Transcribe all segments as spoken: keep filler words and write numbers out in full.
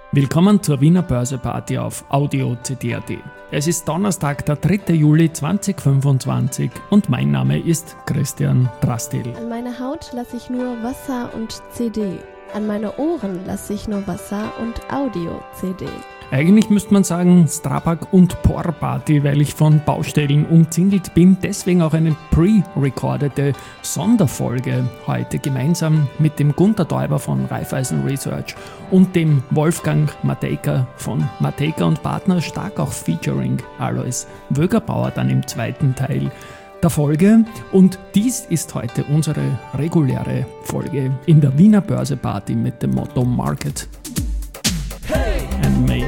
Willkommen zur Wiener Börseparty auf Audio C D punkt A T. Es ist Donnerstag, der dritte Juli zweitausendfünfundzwanzig und mein Name ist Christian Drastil. An meine Haut lasse ich nur Wasser und C D. An meine Ohren lasse ich nur Wasser und Audio-C D. Eigentlich müsste man sagen Strabag und Por-Party, weil ich von Baustellen umzingelt bin. Deswegen auch eine pre-recordete Sonderfolge heute gemeinsam mit dem Gunter Täuber von Raiffeisen Research und dem Wolfgang Matejka von Matejka und Partner, stark auch featuring Alois Wögerbauer dann im zweiten Teil der Folge. Und dies ist heute unsere reguläre Folge in der Wiener Börseparty mit dem Motto Market Hey and Me.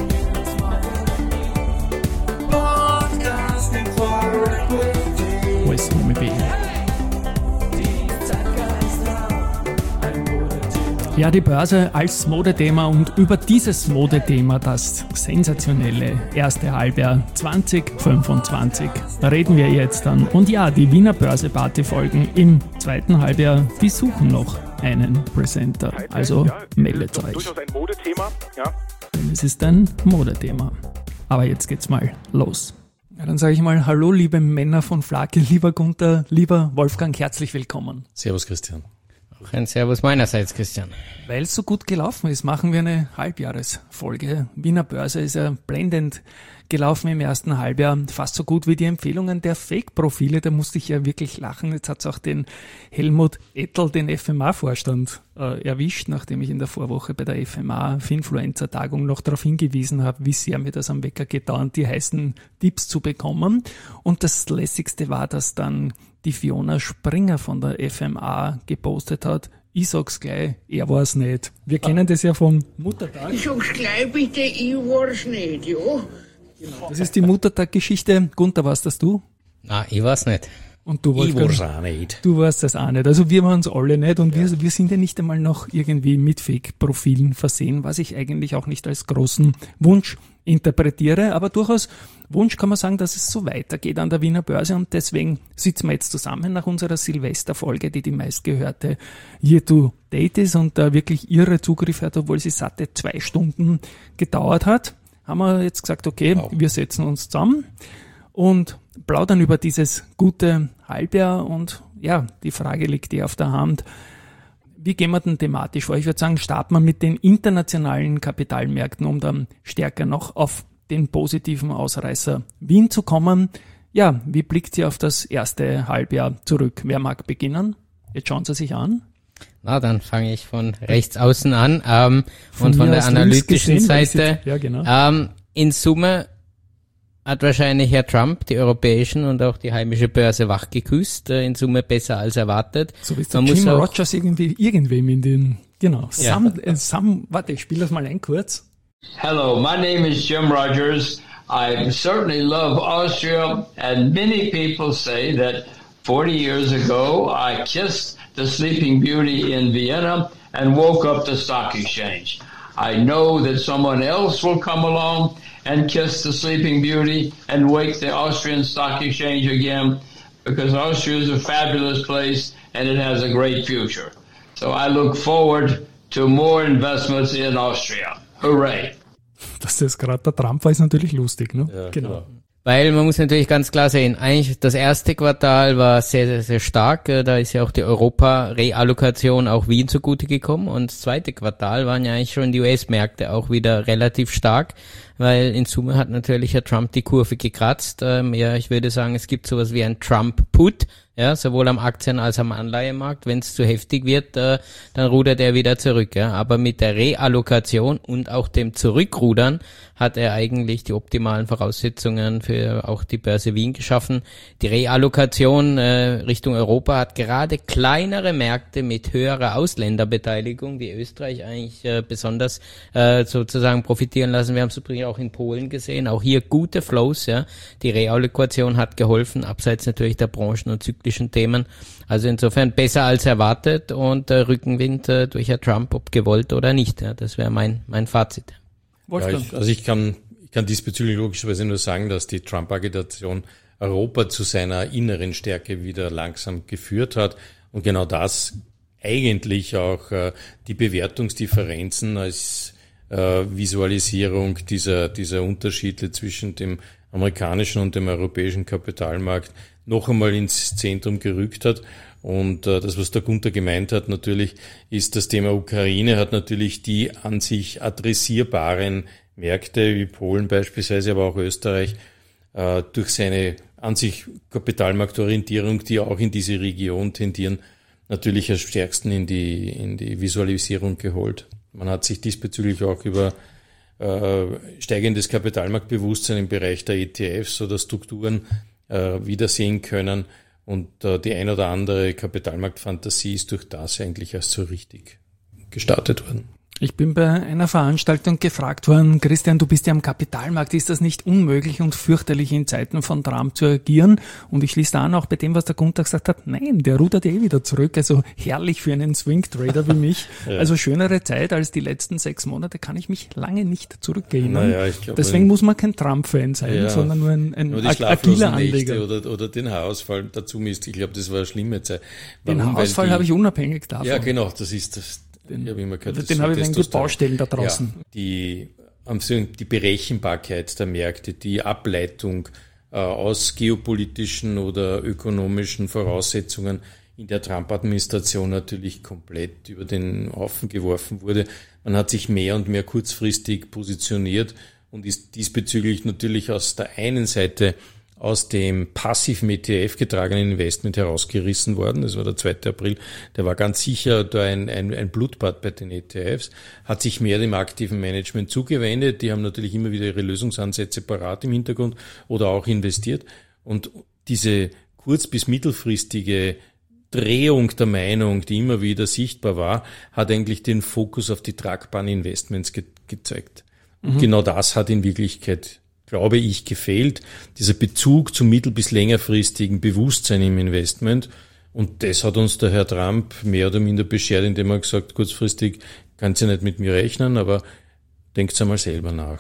Wo ist Homie B? Ja, die Börse als Modethema und über dieses Modethema, das sensationelle erste Halbjahr zweitausendfünfundzwanzig, reden wir jetzt dann. Und ja, die Wiener Börseparty-Folgen im zweiten Halbjahr, die suchen noch einen Presenter. Also meldet euch. Durchaus ein Modethema, ja. Denn es ist ein Modethema. Aber jetzt geht's mal los. Ja, dann sage ich mal Hallo, liebe Männer von Flake, lieber Gunther, lieber Wolfgang, herzlich willkommen. Servus Christian. Auch ein Servus meinerseits, Christian. Weil es so gut gelaufen ist, machen wir eine Halbjahresfolge. Wiener Börse ist ja blendend gelaufen im ersten Halbjahr, fast so gut wie die Empfehlungen der Fake-Profile. Da musste ich ja wirklich lachen. Jetzt hat es auch den Helmut Ettel, den F M A-Vorstand, äh, erwischt, nachdem ich in der Vorwoche bei der F M A-Finfluencer-Tagung noch darauf hingewiesen habe, wie sehr mir das am Wecker gedauert, die heißen Tipps zu bekommen. Und das Lässigste war, dass dann die Fiona Springer von der F M A gepostet hat, ich sag's gleich, er war's nicht. Wir kennen das ja vom Muttertag. Ich sag's gleich bitte, ich war's nicht, ja. Genau. Das ist die Muttertag-Geschichte. Gunther, warst das du? Na, ich war's nicht. Und du, Wolfgang, Ich war's auch nicht. Du warst das auch nicht. Also wir waren's alle nicht und ja. wir, wir sind ja nicht einmal noch irgendwie mit Fake-Profilen versehen, was ich eigentlich auch nicht als großen Wunsch interpretiere, aber durchaus Wunsch kann man sagen, dass es so weitergeht an der Wiener Börse und deswegen sitzen wir jetzt zusammen nach unserer Silvesterfolge, die die meistgehörte Year-to-Date ist und da wirklich irre Zugriff hat, obwohl sie satte zwei Stunden gedauert hat, haben wir jetzt gesagt, okay, wow. wir setzen uns zusammen und plaudern über dieses gute Halbjahr und ja, die Frage liegt dir auf der Hand. Wie gehen wir denn thematisch vor? Ich würde sagen, starten wir mit den internationalen Kapitalmärkten, um dann stärker noch auf den positiven Ausreißer Wien zu kommen. Ja, wie blickt ihr auf das erste Halbjahr zurück? Wer mag beginnen? Jetzt schauen Sie sich an. Na, dann fange ich von rechts außen an ähm, von und von der analytischen gesehen, Seite. Jetzt, ja, genau. ähm, in Summe hat wahrscheinlich Herr Trump die europäischen und auch die heimische Börse wachgeküsst, äh, in Summe besser als erwartet. So wie der Jim Rogers irgendwie irgendwem in den, genau, ja. Sam, äh, Sam, warte, ich spiele das mal ein kurz. Hello, my name is Jim Rogers. I certainly love Austria, and many people say that forty years ago I kissed the Sleeping Beauty in Vienna and woke up the stock exchange. I know that someone else will come along and kiss the Sleeping Beauty and wake the Austrian stock exchange again, because Austria is a fabulous place and it has a great future. So I look forward to more investments in Austria. Hooray! Dass das gerade der Trump war, ist natürlich lustig, ne? Ja, genau. genau. Weil man muss natürlich ganz klar sehen, eigentlich das erste Quartal war sehr, sehr, sehr stark. Da ist ja auch die Europa-Reallokation auch Wien zugute gekommen. Und das zweite Quartal waren ja eigentlich schon die U S-Märkte auch wieder relativ stark, weil in Summe hat natürlich Herr Trump die Kurve gekratzt. Ähm, ja, ich würde sagen, es gibt sowas wie ein Trump-Put, ja, sowohl am Aktien- als am Anleihemarkt. Wenn es zu heftig wird, äh, dann rudert er wieder zurück. Ja. Aber mit der Reallokation und auch dem Zurückrudern hat er eigentlich die optimalen Voraussetzungen für auch die Börse Wien geschaffen. Die Reallokation äh, Richtung Europa hat gerade kleinere Märkte mit höherer Ausländerbeteiligung wie Österreich eigentlich äh, besonders äh, sozusagen profitieren lassen. Wir haben es übrigens auch in Polen gesehen, auch hier gute Flows. Ja. Die Reallokation hat geholfen, abseits natürlich der Branchen- und zyklischen Themen. Also insofern besser als erwartet und äh, Rückenwind äh, durch Herr Trump, ob gewollt oder nicht. Ja. Das wäre mein mein Fazit. Ja, ich, also ich kann, ich kann diesbezüglich logischerweise nur sagen, dass die Trump-Agitation Europa zu seiner inneren Stärke wieder langsam geführt hat und genau das eigentlich auch äh, die Bewertungsdifferenzen als äh, Visualisierung dieser, dieser Unterschiede zwischen dem amerikanischen und dem europäischen Kapitalmarkt noch einmal ins Zentrum gerückt hat. Und äh, das, was der Gunther gemeint hat, natürlich ist das Thema Ukraine, hat natürlich die an sich adressierbaren Märkte wie Polen beispielsweise, aber auch Österreich, äh, durch seine an sich Kapitalmarktorientierung, die auch in diese Region tendieren, natürlich am stärksten in die, in die Visualisierung geholt. Man hat sich diesbezüglich auch über äh, steigendes Kapitalmarktbewusstsein im Bereich der E T Fs oder Strukturen äh, wiedersehen können. Und äh, die ein oder andere Kapitalmarktfantasie ist durch das eigentlich erst so richtig gestartet worden. Ich bin bei einer Veranstaltung gefragt worden, Christian, du bist ja am Kapitalmarkt, ist das nicht unmöglich und fürchterlich in Zeiten von Trump zu agieren? Und ich schließe da an, auch bei dem, was der Gunther gesagt hat, nein, der rudert eh wieder zurück, also herrlich für einen Swing-Trader wie mich. Ja. Also schönere Zeit als die letzten sechs Monate kann ich mich lange nicht zurückgehen. Naja, ich glaub, deswegen muss man kein Trump-Fan sein, ja, sondern nur ein, ein nur die agiler Anleger. Oder, oder den Haarausfall dazu misst. Ich glaube, das war eine schlimme Zeit. Warum? Den Haarausfall habe ich unabhängig davon. Ja, genau, das ist das. Den, ich hab immer gehört, den habe ich wegen die Baustellen da draußen. Ja, die, die Berechenbarkeit der Märkte, die Ableitung äh, aus geopolitischen oder ökonomischen Voraussetzungen in der Trump-Administration natürlich komplett über den Haufen geworfen wurde. Man hat sich mehr und mehr kurzfristig positioniert und ist diesbezüglich natürlich aus der einen Seite aus dem passiven E T F getragenen Investment herausgerissen worden. Das war der zweite April. Der war ganz sicher da ein, ein, ein Blutbad bei den E T Fs, hat sich mehr dem aktiven Management zugewendet. Die haben natürlich immer wieder ihre Lösungsansätze parat im Hintergrund oder auch investiert. Und diese kurz- bis mittelfristige Drehung der Meinung, die immer wieder sichtbar war, hat eigentlich den Fokus auf die tragbaren Investments ge- gezeigt. Mhm. Genau das hat in Wirklichkeit, glaube ich, gefehlt, dieser Bezug zum mittel- bis längerfristigen Bewusstsein im Investment. Und das hat uns der Herr Trump mehr oder minder beschert, indem er gesagt, kurzfristig kannst du nicht mit mir rechnen, aber denkt einmal selber nach.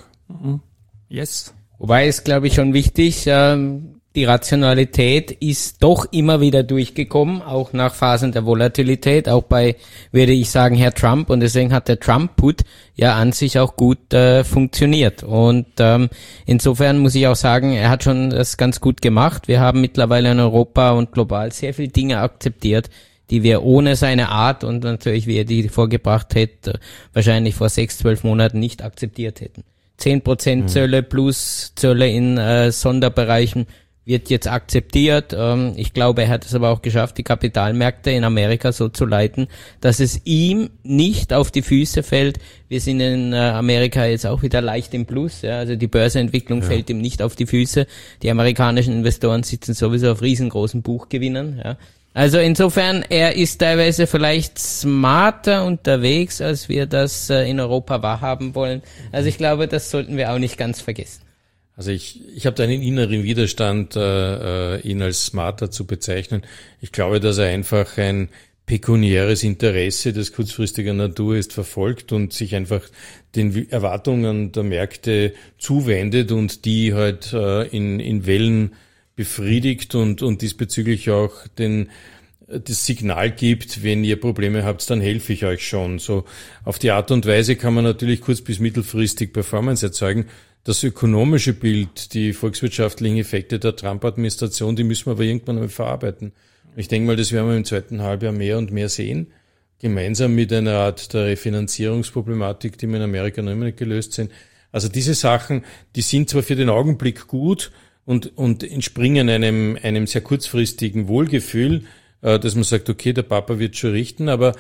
Yes. Wobei ist, glaube ich, schon wichtig, ähm, die Rationalität ist doch immer wieder durchgekommen, auch nach Phasen der Volatilität, auch bei, würde ich sagen, Herr Trump. Und deswegen hat der Trump-Put ja an sich auch gut äh, funktioniert. Und ähm, insofern muss ich auch sagen, er hat schon das ganz gut gemacht. Wir haben mittlerweile in Europa und global sehr viele Dinge akzeptiert, die wir ohne seine Art und natürlich, wie er die vorgebracht hätte, wahrscheinlich vor sechs, zwölf Monaten nicht akzeptiert hätten. Zehn Prozent Zölle plus Zölle in äh, Sonderbereichen wird jetzt akzeptiert. Ähm, ich glaube, er hat es aber auch geschafft, die Kapitalmärkte in Amerika so zu leiten, dass es ihm nicht auf die Füße fällt. Wir sind in äh, Amerika jetzt auch wieder leicht im Plus. Ja, also die Börsenentwicklung ja. fällt ihm nicht auf die Füße. Die amerikanischen Investoren sitzen sowieso auf riesengroßen Buchgewinnern. Ja. Also insofern, er ist teilweise vielleicht smarter unterwegs, als wir das äh, in Europa wahrhaben wollen. Also ich glaube, das sollten wir auch nicht ganz vergessen. Also ich, ich habe da einen inneren Widerstand, äh, ihn als smarter zu bezeichnen. Ich glaube, dass er einfach ein pekuniäres Interesse, das kurzfristiger Natur ist, verfolgt und sich einfach den Erwartungen der Märkte zuwendet und die halt äh, in, in Wellen befriedigt und, und diesbezüglich auch den, das Signal gibt, wenn ihr Probleme habt, dann helfe ich euch schon. So auf die Art und Weise kann man natürlich kurz- bis mittelfristig Performance erzeugen. Das ökonomische Bild, die volkswirtschaftlichen Effekte der Trump-Administration, die müssen wir aber irgendwann mal verarbeiten. Ich denke mal, das werden wir im zweiten Halbjahr mehr und mehr sehen, gemeinsam mit einer Art der Refinanzierungsproblematik, die wir in Amerika noch immer nicht gelöst sind. Also diese Sachen, die sind zwar für den Augenblick gut und, und entspringen einem, einem sehr kurzfristigen Wohlgefühl, äh, dass man sagt, okay, der Papa wird schon richten, aber,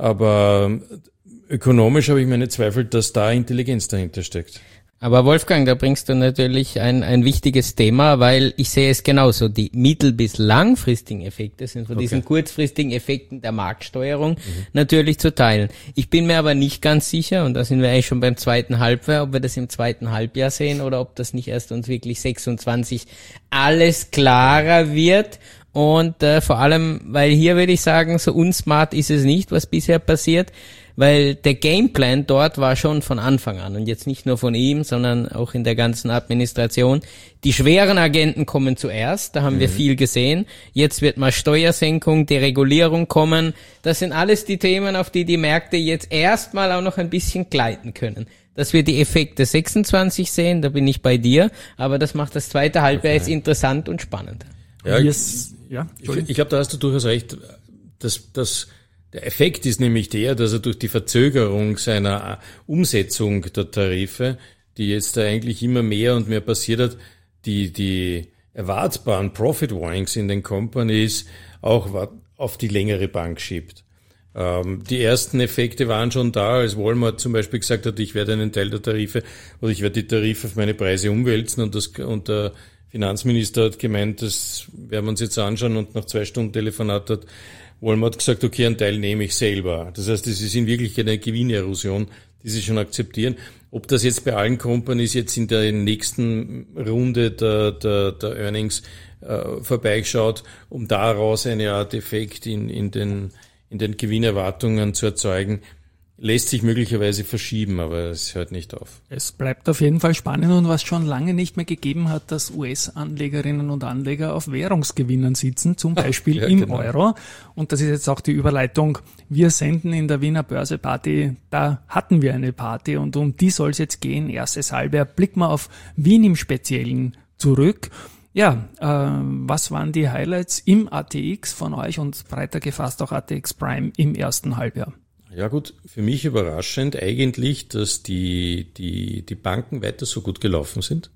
aber ökonomisch habe ich meine Zweifel, dass da Intelligenz dahinter steckt. Aber Wolfgang, da bringst du natürlich ein, ein wichtiges Thema, weil ich sehe es genauso. Die mittel- bis langfristigen Effekte sind von okay. diesen kurzfristigen Effekten der Marktsteuerung mhm. natürlich zu teilen. Ich bin mir aber nicht ganz sicher, und da sind wir eigentlich schon beim zweiten Halbjahr, ob wir das im zweiten Halbjahr sehen oder ob das nicht erst uns wirklich sechsundzwanzig alles klarer wird. Und äh, vor allem, weil hier würde ich sagen, so unsmart ist es nicht, was bisher passiert. weil der Gameplan dort war schon von Anfang an und jetzt nicht nur von ihm, sondern auch in der ganzen Administration. Die schweren Agenten kommen zuerst, da haben mhm. wir viel gesehen. Jetzt wird mal Steuersenkung, Deregulierung kommen. Das sind alles die Themen, auf die die Märkte jetzt erstmal auch noch ein bisschen gleiten können. Dass wir die Effekte sechsundzwanzig sehen, da bin ich bei dir, aber das macht das zweite Halbjahr okay. jetzt interessant und spannend. Ja, yes. ja ich, ich glaube, da hast du durchaus recht. Das, das, der Effekt ist nämlich der, dass er durch die Verzögerung seiner Umsetzung der Tarife, die jetzt da eigentlich immer mehr und mehr passiert hat, die, die erwartbaren Profit Warnings in den Companies auch auf die längere Bank schiebt. Ähm, die ersten Effekte waren schon da, als Walmart zum Beispiel gesagt hat, ich werde einen Teil der Tarife oder ich werde die Tarife auf meine Preise umwälzen und, das, und der Finanzminister hat gemeint, das werden wir uns jetzt anschauen und nach zwei Stunden Telefonat hat Walmart gesagt, okay, einen Teil nehme ich selber. Das heißt, es ist in Wirklichkeit eine Gewinnerosion, die sie schon akzeptieren. Ob das jetzt bei allen Companies jetzt in der nächsten Runde der, der, der Earnings äh, vorbeischaut, um daraus eine Art Effekt in, in den in den Gewinnerwartungen zu erzeugen, lässt sich möglicherweise verschieben, aber es hört nicht auf. Es bleibt auf jeden Fall spannend und was schon lange nicht mehr gegeben hat, dass U S-Anlegerinnen und Anleger auf Währungsgewinnen sitzen, zum Beispiel ja, im genau. Euro. Und das ist jetzt auch die Überleitung. Wir senden in der Wiener Börseparty, da hatten wir eine Party und um die soll es jetzt gehen. Erstes Halbjahr. Blicken wir auf Wien im Speziellen zurück. Ja, äh, was waren die Highlights im A T X von euch und breiter gefasst auch A T X Prime im ersten Halbjahr? Ja gut, für mich überraschend eigentlich, dass die die die Banken weiter so gut gelaufen sind.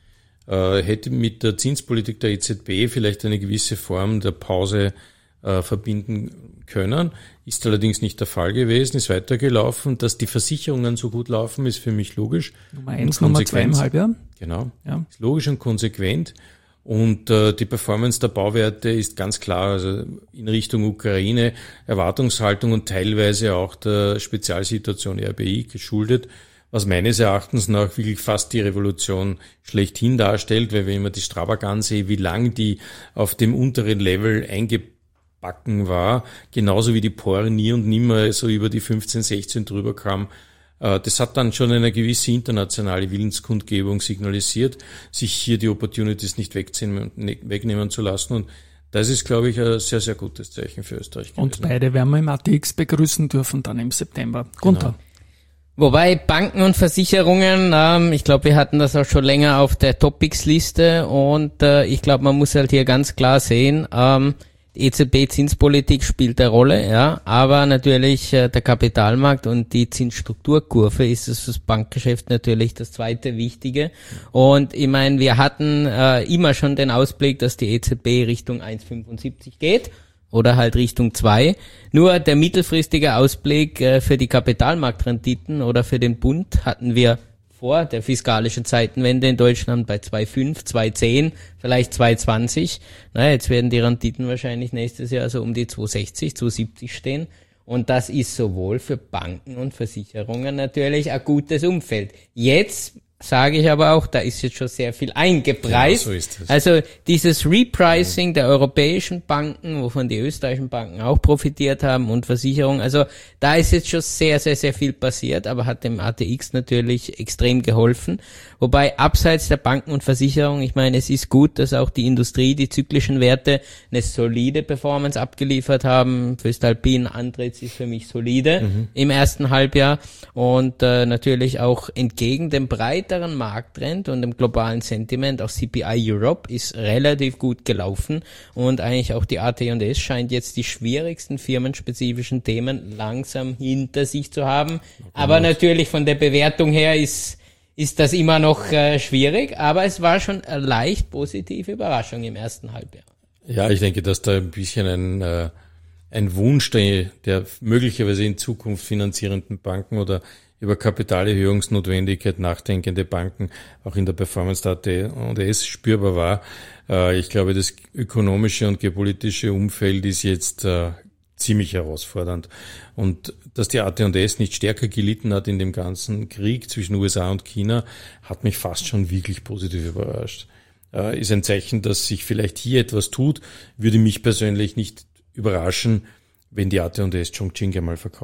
Äh, hätte mit der Zinspolitik der E Z B vielleicht eine gewisse Form der Pause äh, verbinden können, ist allerdings nicht der Fall gewesen, ist weitergelaufen. Dass die Versicherungen so gut laufen, ist für mich logisch. Nummer eins, Nummer zwei im Halbjahr. Genau, ja. Ist logisch und konsequent. Und äh, die Performance der Bauwerte ist ganz klar, also in Richtung Ukraine, Erwartungshaltung und teilweise auch der Spezialsituation R B I geschuldet, was meines Erachtens nach wirklich fast die Revolution schlechthin darstellt, weil wenn ich mir die Strabag ansehe, wie lang die auf dem unteren Level eingebacken war, genauso wie die Por nie und nimmer so über die fünfzehn, sechzehn drüber kam. Das hat dann schon eine gewisse internationale Willenskundgebung signalisiert, sich hier die Opportunities nicht wegziehen, wegnehmen zu lassen. Und das ist, glaube ich, ein sehr, sehr gutes Zeichen für Österreich gewesen. Und beide werden wir im A T X begrüßen dürfen dann im September. Gunther. Genau. Wobei Banken und Versicherungen, ähm, ich glaube, wir hatten das auch schon länger auf der Topics-Liste und äh, ich glaube, man muss halt hier ganz klar sehen, ähm, die E Z B-Zinspolitik spielt eine Rolle, ja, aber natürlich äh, der Kapitalmarkt und die Zinsstrukturkurve ist es fürs Bankgeschäft natürlich das zweite Wichtige. Und ich meine, wir hatten äh, immer schon den Ausblick, dass die E Z B Richtung eins Komma fünfundsiebzig geht oder halt Richtung zwei. Nur der mittelfristige Ausblick äh, für die Kapitalmarktrenditen oder für den Bund hatten wir vor der fiskalischen Zeitenwende in Deutschland bei zwei Komma fünf, zwei Komma zehn, vielleicht zwei Komma zwanzig. Naja, jetzt werden die Renditen wahrscheinlich nächstes Jahr so um die zwei Komma sechzig, zwei Komma siebzig stehen. Und das ist sowohl für Banken und Versicherungen natürlich ein gutes Umfeld. Jetzt sage ich aber auch, da ist jetzt schon sehr viel eingepreist. Ja, so ist es. Also dieses Repricing der europäischen Banken, wovon die österreichischen Banken auch profitiert haben und Versicherungen, also da ist jetzt schon sehr, sehr, sehr viel passiert, aber hat dem A T X natürlich extrem geholfen. Wobei abseits der Banken und Versicherungen, ich meine, es ist gut, dass auch die Industrie, die zyklischen Werte eine solide Performance abgeliefert haben. Voestalpine, Andritz ist für mich solide mhm. im ersten Halbjahr und äh, natürlich auch entgegen dem breiteren Markttrend und dem globalen Sentiment, auch C P I Europe ist relativ gut gelaufen und eigentlich auch die A T und S scheint jetzt die schwierigsten firmenspezifischen Themen langsam hinter sich zu haben. Okay. Aber natürlich von der Bewertung her ist ist das immer noch äh, schwierig, aber es war schon eine leicht positive Überraschung im ersten Halbjahr. Ja, ich denke, dass da ein bisschen ein, äh, ein Wunsch der, der möglicherweise in Zukunft finanzierenden Banken oder über Kapitalerhöhungsnotwendigkeit nachdenkende Banken auch in der Performance der A T und S spürbar war. Äh, ich glaube, das ökonomische und geopolitische Umfeld ist jetzt äh, ziemlich herausfordernd. Und dass die A T und S nicht stärker gelitten hat in dem ganzen Krieg zwischen U S A und China, hat mich fast schon wirklich positiv überrascht. Äh, ist ein Zeichen, dass sich vielleicht hier etwas tut, würde mich persönlich nicht überraschen, wenn die A T und S Chongqing einmal verkauft.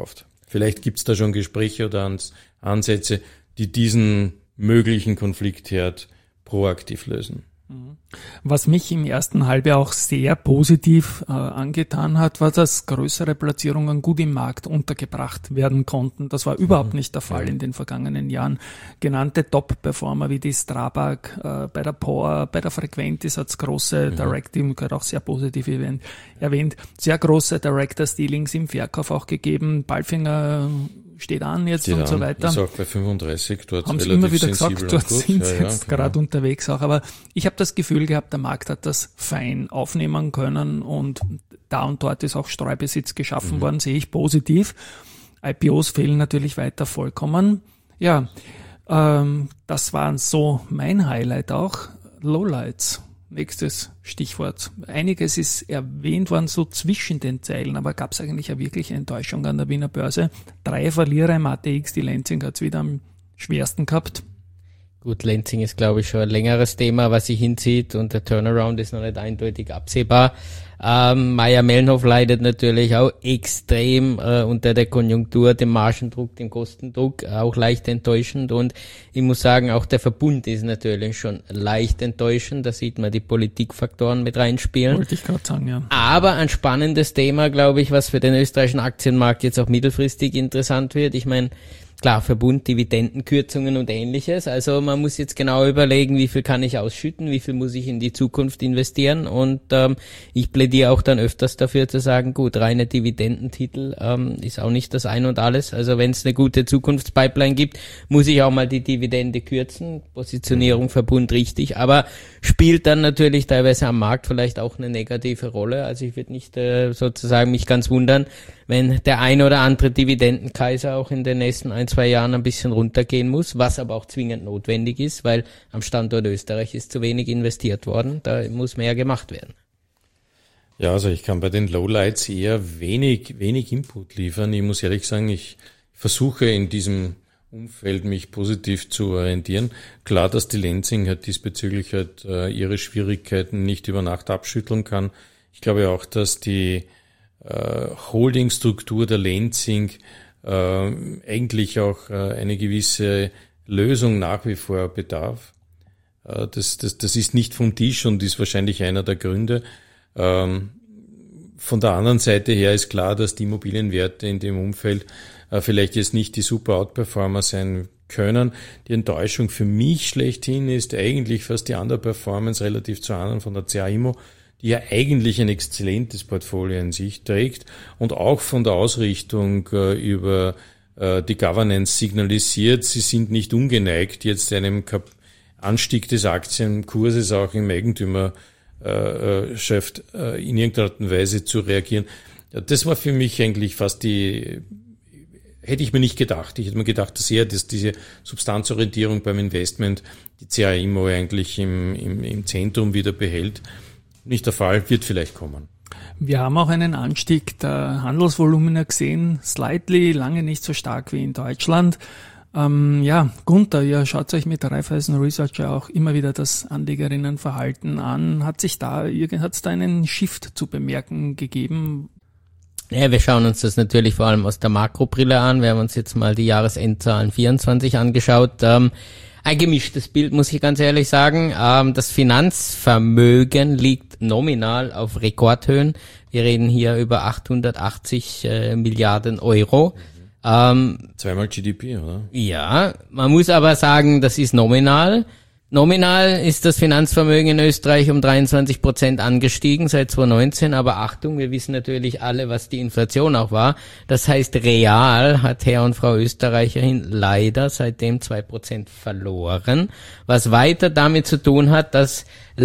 Vielleicht gibt es da schon Gespräche oder Ans- Ansätze, die diesen möglichen Konfliktherd proaktiv lösen. Was mich im ersten Halbjahr auch sehr positiv äh, angetan hat, war, dass größere Platzierungen gut im Markt untergebracht werden konnten. Das war überhaupt nicht der Fall in den vergangenen Jahren. Genannte Top-Performer wie die Strabag, äh, bei der Power, bei der Frequentis hat es große mhm. Direct-Dealing, gehört auch sehr positiv erwähnt, sehr große Director-Dealings im Verkauf auch gegeben. Balfinger steht an jetzt steht und an. so weiter. Ist auch bei fünfunddreißig dort haben relativ immer wieder gesagt, dort gut. sind sie ja, jetzt ja, gerade unterwegs auch. Aber ich habe das Gefühl gehabt, der Markt hat das fein aufnehmen können und da und dort ist auch Streubesitz geschaffen mhm. worden, sehe ich positiv. I P Os fehlen natürlich weiter vollkommen. Ja, ähm, das waren so mein Highlight auch. Lowlights. Nächstes Stichwort. Einiges ist erwähnt worden, so zwischen den Zeilen, aber gab es eigentlich eine wirkliche Enttäuschung an der Wiener Börse? Drei Verlierer im A T X, die Lenzing hat es wieder am schwersten gehabt. Gut, Lenzing ist, glaube ich, schon ein längeres Thema, was sich hinzieht und der Turnaround ist noch nicht eindeutig absehbar. Ähm, Mayr-Melnhof leidet natürlich auch extrem äh, unter der Konjunktur, dem Margendruck, dem Kostendruck, auch leicht enttäuschend und ich muss sagen, auch der Verbund ist natürlich schon leicht enttäuschend, da sieht man die Politikfaktoren mit reinspielen. Wollte ich gerade sagen, ja. Aber ein spannendes Thema, glaube ich, was für den österreichischen Aktienmarkt jetzt auch mittelfristig interessant wird. Ich meine, klar, Verbund, Dividendenkürzungen und ähnliches. Also man muss jetzt genau überlegen, wie viel kann ich ausschütten, wie viel muss ich in die Zukunft investieren. Und ähm, ich plädiere auch dann öfters dafür zu sagen, gut, reine Dividendentitel ähm, ist auch nicht das Ein und Alles. Also wenn es eine gute Zukunftspipeline gibt, muss ich auch mal die Dividende kürzen. Positionierung Verbund richtig, aber spielt dann natürlich teilweise am Markt vielleicht auch eine negative Rolle. Also ich würde nicht äh, sozusagen mich ganz wundern, wenn der ein oder andere Dividendenkaiser auch in den nächsten ein, zwei Jahren ein bisschen runtergehen muss, was aber auch zwingend notwendig ist, weil am Standort Österreich ist zu wenig investiert worden, da muss mehr gemacht werden. Ja, also ich kann bei den Lowlights eher wenig, wenig Input liefern. Ich muss ehrlich sagen, ich versuche in diesem Umfeld mich positiv zu orientieren. Klar, dass die Lenzing halt diesbezüglich halt äh, ihre Schwierigkeiten nicht über Nacht abschütteln kann. Ich glaube auch, dass die äh, Holdingstruktur der Lenzing äh, eigentlich auch äh, eine gewisse Lösung nach wie vor bedarf. Äh, das, das, das ist nicht vom Tisch und ist wahrscheinlich einer der Gründe. Ähm, von der anderen Seite her ist klar, dass die Immobilienwerte in dem Umfeld äh, vielleicht jetzt nicht die super Outperformer sein können. Die Enttäuschung für mich schlechthin ist eigentlich fast die Underperformance relativ zu anderen von der C A Immo, die ja eigentlich ein exzellentes Portfolio in sich trägt und auch von der Ausrichtung äh, über äh, die Governance signalisiert, sie sind nicht ungeneigt, jetzt einem Kap- Anstieg des Aktienkurses auch im Eigentümer Äh, Chef äh, in irgendeiner Art und Weise zu reagieren. Ja, das war für mich eigentlich fast die, hätte ich mir nicht gedacht. Ich hätte mir gedacht, dass eher dass diese Substanzorientierung beim Investment die C A Immo eigentlich im, im, im Zentrum wieder behält. Nicht der Fall, wird vielleicht kommen. Wir haben auch einen Anstieg der Handelsvolumina gesehen, slightly, lange nicht so stark wie in Deutschland. Ähm, ja, Gunther, ihr schaut euch mit Raiffeisen Research ja auch immer wieder das Anlegerinnenverhalten an. Hat sich da, hat es da einen Shift zu bemerken gegeben? Ja, wir schauen uns das natürlich vor allem aus der Makrobrille an. Wir haben uns jetzt mal die Jahresendzahlen vierundzwanzig angeschaut. Ähm, ein gemischtes Bild, muss ich ganz ehrlich sagen. Ähm, das Finanzvermögen liegt nominal auf Rekordhöhen. Wir reden hier über achthundertachtzig äh, Milliarden Euro. Ähm, Zweimal G D P, oder? Ja, man muss aber sagen, das ist nominal. Nominal ist das Finanzvermögen in Österreich um dreiundzwanzig Prozent angestiegen seit zweitausendneunzehn, aber Achtung, wir wissen natürlich alle, was die Inflation auch war. Das heißt, real hat Herr und Frau Österreicherin leider seitdem zwei Prozent verloren, was weiter damit zu tun hat, dass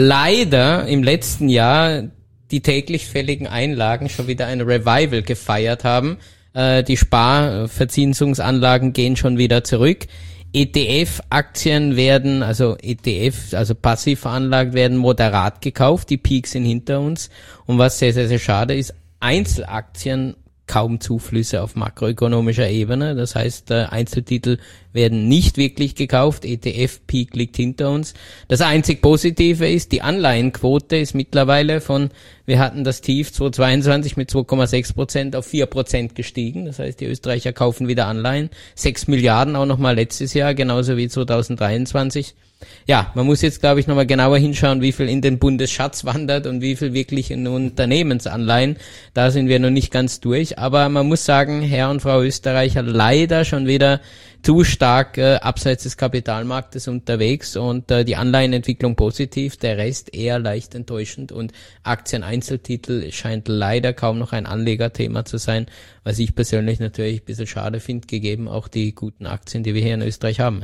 leider im letzten Jahr die täglich fälligen Einlagen schon wieder ein Revival gefeiert haben. Die Sparverzinsungsanlagen gehen schon wieder zurück. E T F-Aktien werden, also E T F, also passiv veranlagt werden, moderat gekauft. Die Peaks sind hinter uns. Und was sehr, sehr, sehr schade ist, Einzelaktien kaum Zuflüsse auf makroökonomischer Ebene. Das heißt, Einzeltitel werden nicht wirklich gekauft. E T F-Peak liegt hinter uns. Das einzig Positive ist, die Anleihenquote ist mittlerweile von, wir hatten das Tief zweitausendzweiundzwanzig mit zwei Komma sechs Prozent auf vier Prozent gestiegen. Das heißt, die Österreicher kaufen wieder Anleihen. sechs Milliarden auch nochmal letztes Jahr, genauso wie zweitausenddreiundzwanzig. Ja, man muss jetzt, glaube ich, nochmal genauer hinschauen, wie viel in den Bundesschatz wandert und wie viel wirklich in Unternehmensanleihen. Da sind wir noch nicht ganz durch. Aber man muss sagen, Herr und Frau Österreicher leider schon wieder zu stark äh, abseits des Kapitalmarktes unterwegs und äh, die Anleihenentwicklung positiv, der Rest eher leicht enttäuschend und Aktieneinzeltitel scheint leider kaum noch ein Anlegerthema zu sein, was ich persönlich natürlich ein bisschen schade finde, gegeben auch die guten Aktien, die wir hier in Österreich haben.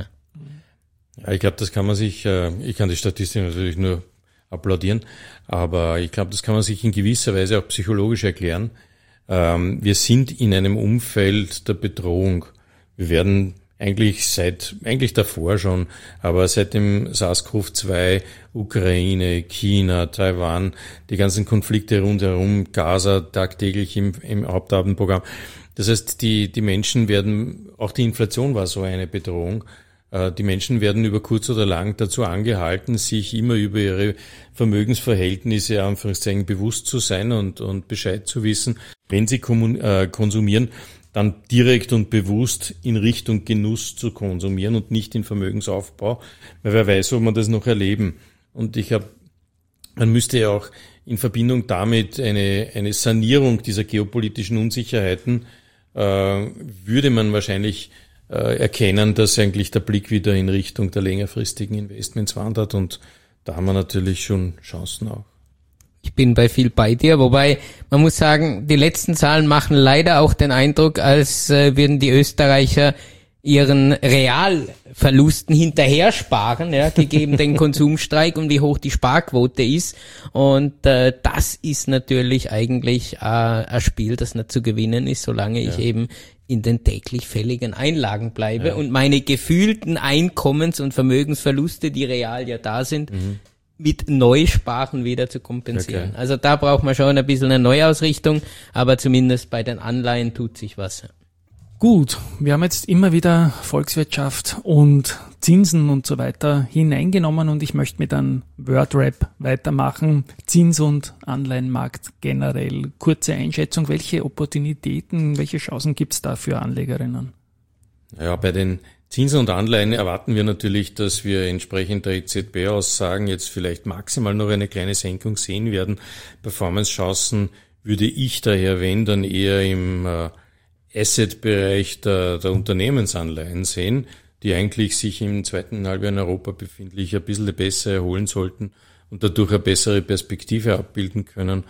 Ja, ich glaube, das kann man sich, äh, ich kann die Statistik natürlich nur applaudieren, aber ich glaube, das kann man sich in gewisser Weise auch psychologisch erklären. Ähm, wir sind in einem Umfeld der Bedrohung. Wir werden eigentlich seit, eigentlich davor schon, aber seit dem SARS-C o V zwei, Ukraine, China, Taiwan, die ganzen Konflikte rundherum, Gaza tagtäglich im, im Hauptabendprogramm. Das heißt, die, die Menschen werden, auch die Inflation war so eine Bedrohung. Die Menschen werden über kurz oder lang dazu angehalten, sich immer über ihre Vermögensverhältnisse Anführungszeichen bewusst zu sein und, und Bescheid zu wissen, wenn sie konsumieren, dann direkt und bewusst in Richtung Genuss zu konsumieren und nicht in Vermögensaufbau, weil wer weiß, ob man das noch erleben. Und ich habe, man müsste ja auch in Verbindung damit eine, eine Sanierung dieser geopolitischen Unsicherheiten, äh, würde man wahrscheinlich erkennen, dass eigentlich der Blick wieder in Richtung der längerfristigen Investments wandert und da haben wir natürlich schon Chancen auch. Ich bin bei viel bei dir, wobei man muss sagen, die letzten Zahlen machen leider auch den Eindruck, als äh, würden die Österreicher ihren Realverlusten hinterher sparen, ja, gegeben den Konsumstreik und wie hoch die Sparquote ist. Und äh, das ist natürlich eigentlich äh, ein Spiel, das nicht zu gewinnen ist, solange ja. ich eben in den täglich fälligen Einlagen bleibe ja. und meine gefühlten Einkommens- und Vermögensverluste, die real ja da sind, mhm. mit Neusparen wieder zu kompensieren. Okay. Also da braucht man schon ein bisschen eine Neuausrichtung, aber zumindest bei den Anleihen tut sich was. Gut, wir haben jetzt immer wieder Volkswirtschaft und Zinsen und so weiter hineingenommen und ich möchte mit einem Wordrap weitermachen. Zins- und Anleihenmarkt generell. Kurze Einschätzung, welche Opportunitäten, welche Chancen gibt es da für Anlegerinnen? Ja, bei den Zinsen und Anleihen erwarten wir natürlich, dass wir entsprechend der E Z B-Aussagen jetzt vielleicht maximal noch eine kleine Senkung sehen werden. Performance-Chancen würde ich daher, wenn, dann eher im äh, Asset-Bereich der, der Unternehmensanleihen sehen, die eigentlich sich im zweiten Halbjahr in Europa befindlich ein bisschen besser erholen sollten und dadurch eine bessere Perspektive abbilden können.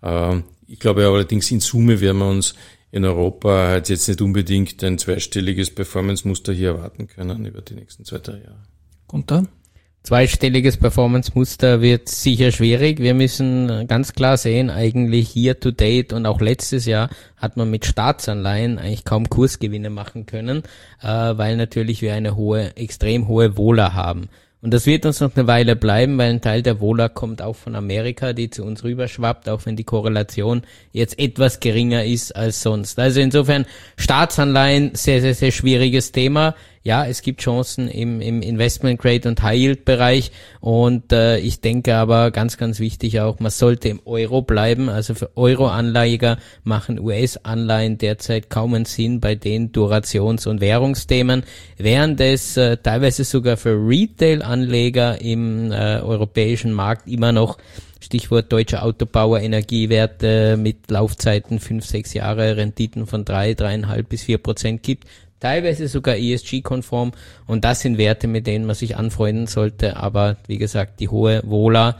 Ich glaube allerdings, in Summe werden wir uns in Europa jetzt nicht unbedingt ein zweistelliges Performance-Muster hier erwarten können über die nächsten zwei, drei Jahre. Gunther? Zweistelliges Performance-Muster wird sicher schwierig. Wir müssen ganz klar sehen, eigentlich year to date und auch letztes Jahr hat man mit Staatsanleihen eigentlich kaum Kursgewinne machen können, äh, weil natürlich wir eine hohe, extrem hohe Vola haben. Und das wird uns noch eine Weile bleiben, weil ein Teil der Vola kommt auch von Amerika, die zu uns rüberschwappt, auch wenn die Korrelation jetzt etwas geringer ist als sonst. Also insofern Staatsanleihen, sehr, sehr, sehr schwieriges Thema. Ja, es gibt Chancen im, im Investment Grade und High Yield Bereich und äh, ich denke aber ganz, ganz wichtig auch, man sollte im Euro bleiben. Also für Euro-Anleger machen U S-Anleihen derzeit kaum einen Sinn bei den Durations- und Währungsthemen, während es äh, teilweise sogar für Retail-Anleger im äh, europäischen Markt immer noch, Stichwort deutscher Autobauer, Energiewerte mit Laufzeiten fünf, sechs Jahre, Renditen von drei, dreieinhalb bis vier Prozent gibt, teilweise sogar E S G-konform und das sind Werte, mit denen man sich anfreunden sollte, aber wie gesagt, die hohe Vola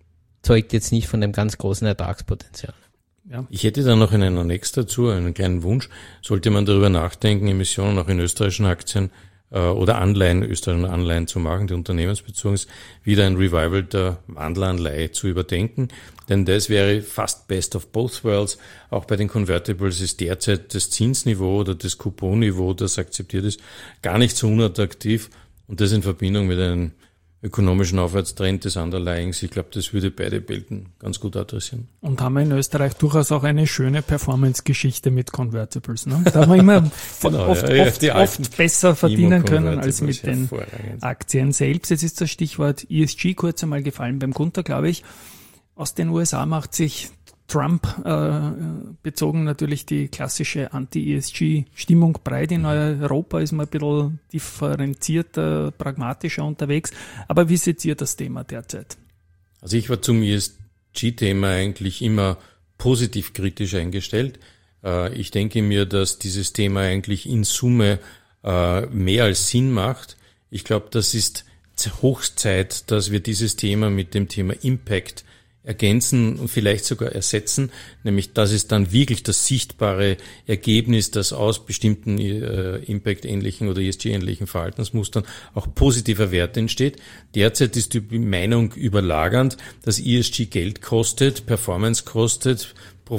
zeugt jetzt nicht von dem ganz großen Ertragspotenzial. Ja. Ich hätte da noch einen Annex dazu, einen kleinen Wunsch. Sollte man darüber nachdenken, Emissionen auch in österreichischen Aktien äh, oder Anleihen, österreichischen Anleihen zu machen, die unternehmensbezogen ist, wieder ein Revival der Wandleranleihe zu überdenken. Denn das wäre fast best of both worlds. Auch bei den Convertibles ist derzeit das Zinsniveau oder das Couponniveau, das akzeptiert ist, gar nicht so unattraktiv. Und das in Verbindung mit einem ökonomischen Aufwärtstrend des Underlyings. Ich glaube, das würde beide Welten ganz gut adressieren. Und haben wir in Österreich durchaus auch eine schöne Performance-Geschichte mit Convertibles. Ne? Da haben wir immer genau, oft, ja, oft, oft besser verdienen können als mit den Aktien selbst. Jetzt ist das Stichwort E S G kurz einmal gefallen beim Gunther, glaube ich. Aus den U S A macht sich Trump äh, bezogen natürlich die klassische Anti-E S G-Stimmung breit. In Europa ist man ein bisschen differenzierter, pragmatischer unterwegs. Aber wie seht ihr das Thema derzeit? Also ich war zum E S G-Thema eigentlich immer positiv kritisch eingestellt. Äh, ich denke mir, dass dieses Thema eigentlich in Summe äh, mehr als Sinn macht. Ich glaube, das ist Hochzeit, dass wir dieses Thema mit dem Thema Impact ergänzen und vielleicht sogar ersetzen, nämlich das ist dann wirklich das sichtbare Ergebnis, das aus bestimmten äh, Impact-ähnlichen oder E S G-ähnlichen Verhaltensmustern auch positiver Wert entsteht. Derzeit ist die Meinung überlagernd, dass E S G Geld kostet, Performance kostet,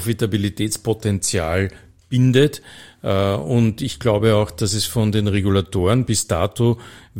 Profitabilitätspotenzial bindet. Äh, und ich glaube auch, dass es von den Regulatoren bis dato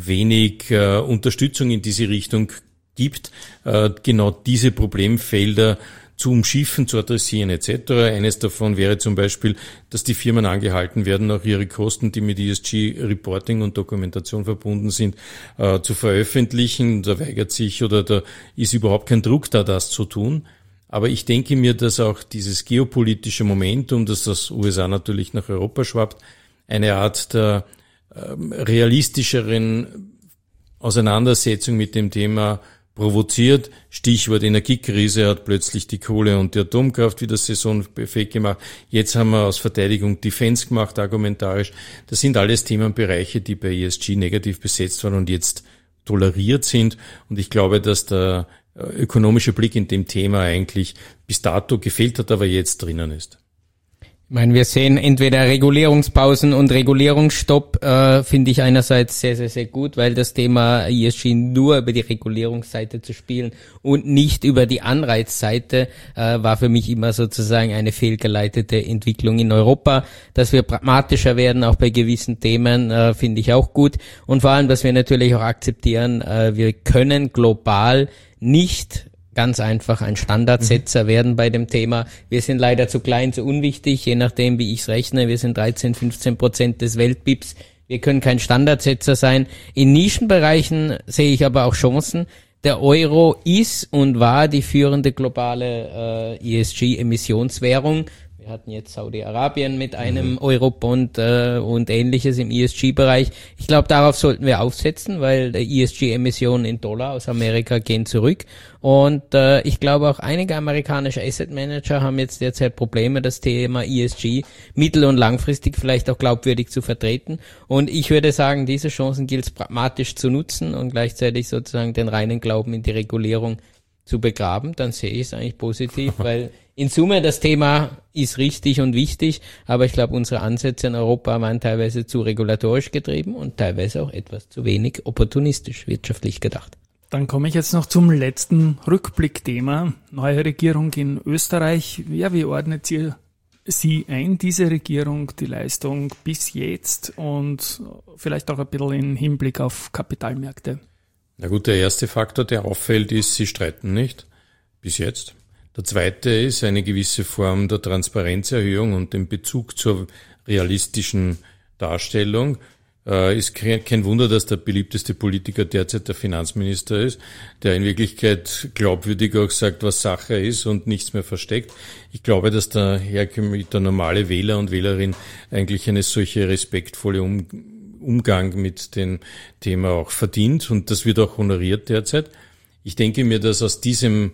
wenig äh, Unterstützung in diese Richtung gibt, äh, genau diese Problemfelder zu umschiffen, zu adressieren et cetera. Eines davon wäre zum Beispiel, dass die Firmen angehalten werden, auch ihre Kosten, die mit E S G-Reporting und Dokumentation verbunden sind, äh, zu veröffentlichen. Da weigert sich oder da ist überhaupt kein Druck da, das zu tun. Aber ich denke mir, dass auch dieses geopolitische Momentum, das aus U S A natürlich nach Europa schwappt, eine Art der äh, realistischeren Auseinandersetzung mit dem Thema provoziert. Stichwort Energiekrise hat plötzlich die Kohle und die Atomkraft wieder saisonfähig gemacht. Jetzt haben wir aus Verteidigung Defense gemacht, argumentarisch. Das sind alles Themenbereiche, die bei E S G negativ besetzt waren und jetzt toleriert sind. Und ich glaube, dass der ökonomische Blick in dem Thema eigentlich bis dato gefehlt hat, aber jetzt drinnen ist. Ich meine, wir sehen entweder Regulierungspausen und Regulierungsstopp, äh, finde ich einerseits sehr, sehr, sehr gut, weil das Thema E S G nur über die Regulierungsseite zu spielen und nicht über die Anreizseite äh, war für mich immer sozusagen eine fehlgeleitete Entwicklung in Europa. Dass wir pragmatischer werden, auch bei gewissen Themen, äh, finde ich auch gut. Und vor allem, dass wir natürlich auch akzeptieren, äh, wir können global nicht ganz einfach ein Standardsetzer werden bei dem Thema. Wir sind leider zu klein, zu unwichtig, je nachdem, wie ich es rechne. Wir sind dreizehn, fünfzehn Prozent des Weltb I Ps. Wir können kein Standardsetzer sein. In Nischenbereichen sehe ich aber auch Chancen. Der Euro ist und war die führende globale äh, E S G-Emissionswährung. Wir hatten jetzt Saudi-Arabien mit einem mhm. Eurobond äh, und Ähnliches im E S G-Bereich. Ich glaube, darauf sollten wir aufsetzen, weil die E S G-Emissionen in Dollar aus Amerika gehen zurück. Und äh, ich glaube, auch einige amerikanische Asset Manager haben jetzt derzeit Probleme, das Thema E S G mittel- und langfristig vielleicht auch glaubwürdig zu vertreten. Und ich würde sagen, diese Chancen gilt es pragmatisch zu nutzen und gleichzeitig sozusagen den reinen Glauben in die Regulierung zu begraben. Dann sehe ich es eigentlich positiv, weil in Summe das Thema ist richtig und wichtig, aber ich glaube, unsere Ansätze in Europa waren teilweise zu regulatorisch getrieben und teilweise auch etwas zu wenig opportunistisch wirtschaftlich gedacht. Dann komme ich jetzt noch zum letzten Rückblickthema. Neue Regierung in Österreich. Ja, wie ordnet ihr sie ein, diese Regierung, die Leistung bis jetzt und vielleicht auch ein bisschen im Hinblick auf Kapitalmärkte? Na gut, der erste Faktor, der auffällt, ist, sie streiten nicht. Bis jetzt. Der zweite ist eine gewisse Form der Transparenzerhöhung und den Bezug zur realistischen Darstellung. Äh, ist kein, kein Wunder, dass der beliebteste Politiker derzeit der Finanzminister ist, der in Wirklichkeit glaubwürdig auch sagt, was Sache ist und nichts mehr versteckt. Ich glaube, dass der herkömmliche, der normale Wähler und Wählerin eigentlich eine solche respektvolle um, Umgang mit dem Thema auch verdient und das wird auch honoriert derzeit. Ich denke mir, dass aus diesem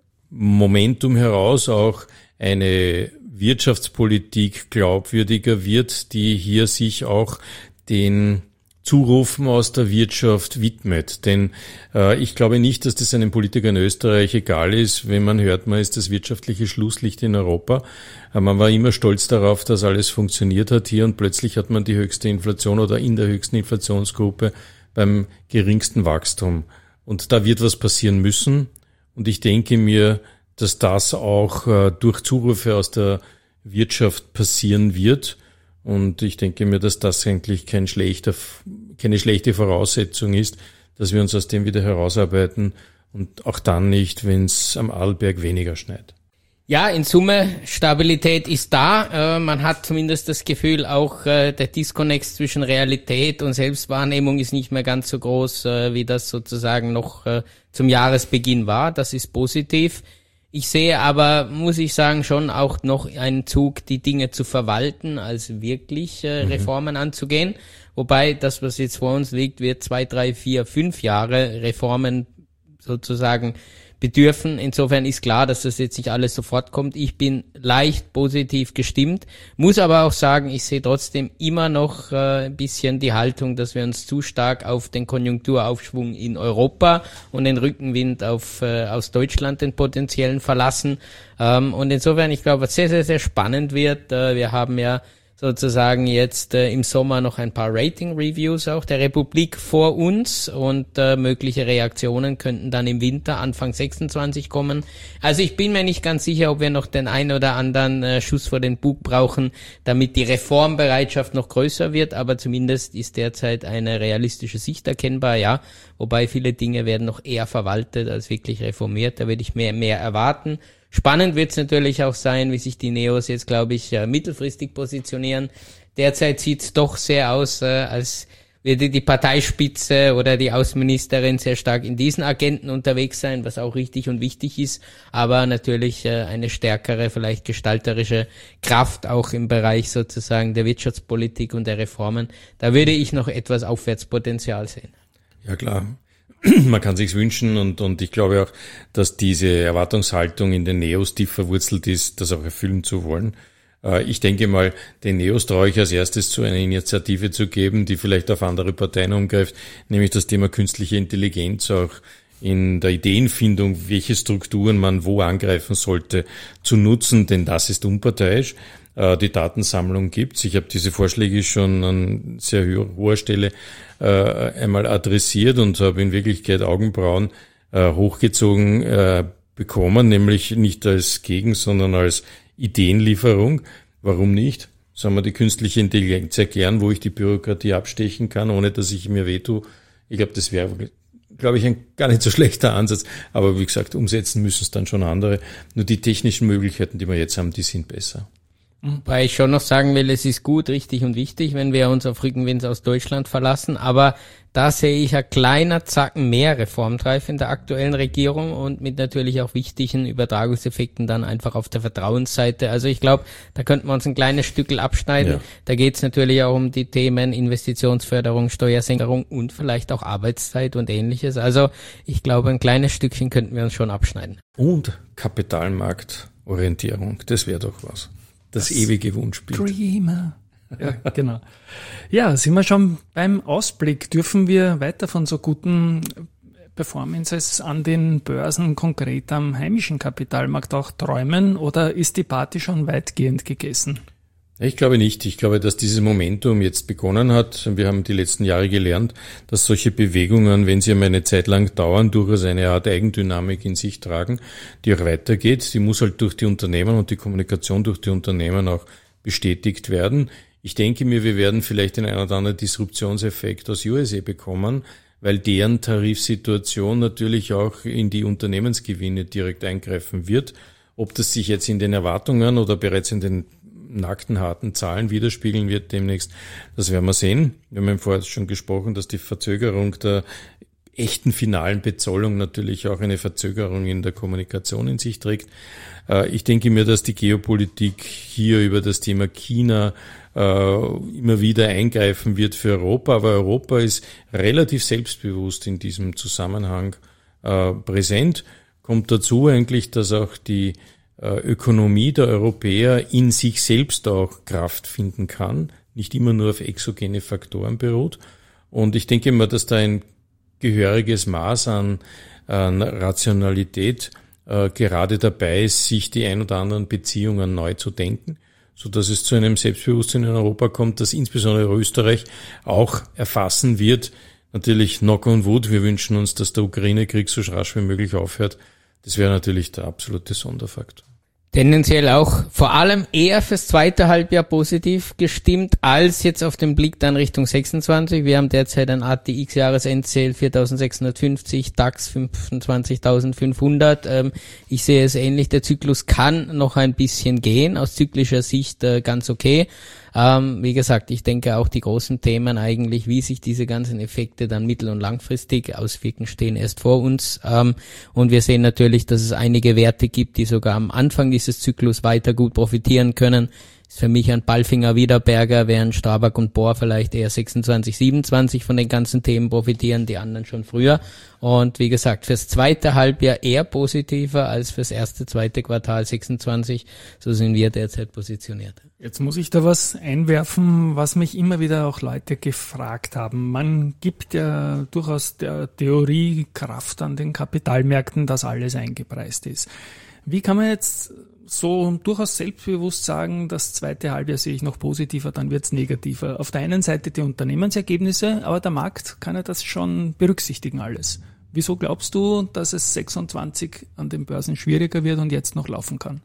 Momentum heraus auch eine Wirtschaftspolitik glaubwürdiger wird, die hier sich auch den Zurufen aus der Wirtschaft widmet. Denn äh, ich glaube nicht, dass das einem Politiker in Österreich egal ist, wenn man hört, man ist das wirtschaftliche Schlusslicht in Europa. Äh, man war immer stolz darauf, dass alles funktioniert hat hier und plötzlich hat man die höchste Inflation oder in der höchsten Inflationsgruppe beim geringsten Wachstum. Und da wird was passieren müssen. Und ich denke mir, dass das auch äh, durch Zurufe aus der Wirtschaft passieren wird. Und ich denke mir, dass das eigentlich kein schlechter, keine schlechte Voraussetzung ist, dass wir uns aus dem wieder herausarbeiten und auch dann nicht, wenn es am Arlberg weniger schneit. Ja, in Summe, Stabilität ist da. Äh, man hat zumindest das Gefühl, auch äh, der Disconnect zwischen Realität und Selbstwahrnehmung ist nicht mehr ganz so groß, äh, wie das sozusagen noch äh, zum Jahresbeginn war. Das ist positiv. Ich sehe aber, muss ich sagen, schon auch noch einen Zug, die Dinge zu verwalten, als wirklich äh, Reformen mhm. anzugehen. Wobei das, was jetzt vor uns liegt, wird zwei, drei, vier, fünf Jahre Reformen sozusagen bedürfen. Insofern ist klar, dass das jetzt nicht alles sofort kommt. Ich bin leicht positiv gestimmt, muss aber auch sagen, ich sehe trotzdem immer noch äh, ein bisschen die Haltung, dass wir uns zu stark auf den Konjunkturaufschwung in Europa und den Rückenwind auf äh, aus Deutschland, den potenziellen, verlassen. Ähm, und insofern, ich glaube, was sehr, sehr, sehr spannend wird, äh, wir haben ja sozusagen jetzt äh, im Sommer noch ein paar Rating-Reviews auch der Republik vor uns und äh, mögliche Reaktionen könnten dann im Winter Anfang sechsundzwanzig kommen. Also ich bin mir nicht ganz sicher, ob wir noch den einen oder anderen äh, Schuss vor den Bug brauchen, damit die Reformbereitschaft noch größer wird, aber zumindest ist derzeit eine realistische Sicht erkennbar, ja, wobei viele Dinge werden noch eher verwaltet als wirklich reformiert, da würde ich mehr mehr erwarten. Spannend wird es natürlich auch sein, wie sich die Neos jetzt, glaube ich, mittelfristig positionieren. Derzeit sieht es doch sehr aus, äh, als würde die Parteispitze oder die Außenministerin sehr stark in diesen Agenten unterwegs sein, was auch richtig und wichtig ist, aber natürlich äh, eine stärkere, vielleicht gestalterische Kraft auch im Bereich sozusagen der Wirtschaftspolitik und der Reformen. Da würde ich noch etwas Aufwärtspotenzial sehen. Ja, klar. Man kann sich's wünschen und, und ich glaube auch, dass diese Erwartungshaltung in den Neos tief verwurzelt ist, das auch erfüllen zu wollen. Äh, ich denke mal, den Neos traue ich als erstes zu, eine Initiative zu geben, die vielleicht auf andere Parteien umgreift, nämlich das Thema künstliche Intelligenz auch in der Ideenfindung, welche Strukturen man wo angreifen sollte, zu nutzen, denn das ist unparteiisch. Die Datensammlung gibt's. Ich habe diese Vorschläge schon an sehr hoher Stelle äh, einmal adressiert und habe in Wirklichkeit Augenbrauen äh, hochgezogen äh, bekommen, nämlich nicht als Gegen, sondern als Ideenlieferung. Warum nicht? Sollen wir die künstliche Intelligenz erklären, wo ich die Bürokratie abstechen kann, ohne dass ich mir wehtue? Ich glaube, das wäre, glaube ich, ein gar nicht so schlechter Ansatz. Aber wie gesagt, umsetzen müssen es dann schon andere. Nur die technischen Möglichkeiten, die wir jetzt haben, die sind besser. Weil ich schon noch sagen will, es ist gut, richtig und wichtig, wenn wir uns auf Rückenwind aus Deutschland verlassen, aber da sehe ich ein kleiner Zacken mehr Reformdrive in der aktuellen Regierung und mit natürlich auch wichtigen Übertragungseffekten dann einfach auf der Vertrauensseite. Also ich glaube, da könnten wir uns ein kleines Stückel abschneiden. Ja. Da geht es natürlich auch um die Themen Investitionsförderung, Steuersenkung und vielleicht auch Arbeitszeit und Ähnliches. Also ich glaube, ein kleines Stückchen könnten wir uns schon abschneiden. Und Kapitalmarktorientierung, das wäre doch was. Das, das ewige Wunschbild. Dreamer. Ja, genau. Ja, sind wir schon beim Ausblick. Dürfen wir weiter von so guten Performances an den Börsen, konkret am heimischen Kapitalmarkt auch träumen oder ist die Party schon weitgehend gegessen? Ich glaube nicht. Ich glaube, dass dieses Momentum jetzt begonnen hat. Wir haben die letzten Jahre gelernt, dass solche Bewegungen, wenn sie einmal eine Zeit lang dauern, durchaus eine Art Eigendynamik in sich tragen, die auch weitergeht. Die muss halt durch die Unternehmen und die Kommunikation durch die Unternehmen auch bestätigt werden. Ich denke mir, wir werden vielleicht den einen oder anderen Disruptionseffekt aus U S A bekommen, weil deren Tarifsituation natürlich auch in die Unternehmensgewinne direkt eingreifen wird. Ob das sich jetzt in den Erwartungen oder bereits in den nackten, harten Zahlen widerspiegeln wird demnächst, das werden wir sehen. Wir haben vorher schon gesprochen, dass die Verzögerung der echten finalen Bezollung natürlich auch eine Verzögerung in der Kommunikation in sich trägt. Ich denke mir, dass die Geopolitik hier über das Thema China immer wieder eingreifen wird für Europa, aber Europa ist relativ selbstbewusst in diesem Zusammenhang präsent. Kommt dazu eigentlich, dass auch die Ökonomie der Europäer in sich selbst auch Kraft finden kann, nicht immer nur auf exogene Faktoren beruht. Und ich denke mal, dass da ein gehöriges Maß an, an Rationalität äh, gerade dabei ist, sich die ein oder anderen Beziehungen neu zu denken, so dass es zu einem Selbstbewusstsein in Europa kommt, das insbesondere Österreich auch erfassen wird. Natürlich knock on wood, wir wünschen uns, dass der Ukraine-Krieg so rasch wie möglich aufhört. Das wäre natürlich der absolute Sonderfaktor. Tendenziell auch vor allem eher fürs zweite Halbjahr positiv gestimmt, als jetzt auf den Blick dann Richtung sechsundzwanzig. Wir haben derzeit ein A T X-Jahresendziel viertausendsechshundertfünfzig, DAX fünfundzwanzigtausendfünfhundert. Ähm, ich sehe es ähnlich, der Zyklus kann noch ein bisschen gehen, aus zyklischer Sicht äh, ganz okay. Ähm, wie gesagt, ich denke auch die großen Themen eigentlich, wie sich diese ganzen Effekte dann mittel- und langfristig auswirken, stehen erst vor uns. Ähm, und wir sehen natürlich, dass es einige Werte gibt, die sogar am Anfang dieses Zyklus weiter gut profitieren können. Ist für mich ein Palfinger Wiederberger, während Strabag und Bohr vielleicht eher sechsundzwanzig, siebenundzwanzig von den ganzen Themen profitieren, die anderen schon früher. Und wie gesagt, fürs zweite Halbjahr eher positiver als fürs erste, zweite Quartal sechsundzwanzig. So sind wir derzeit positioniert. Jetzt muss ich da was einwerfen, was mich immer wieder auch Leute gefragt haben. Man gibt ja durchaus der Theorie Kraft an den Kapitalmärkten, dass alles eingepreist ist. Wie kann man jetzt so durchaus selbstbewusst sagen, das zweite Halbjahr sehe ich noch positiver, dann wird's negativer? Auf der einen Seite die Unternehmensergebnisse, aber der Markt kann ja das schon berücksichtigen alles. Wieso glaubst du, dass es sechsundzwanzig an den Börsen schwieriger wird und jetzt noch laufen kann?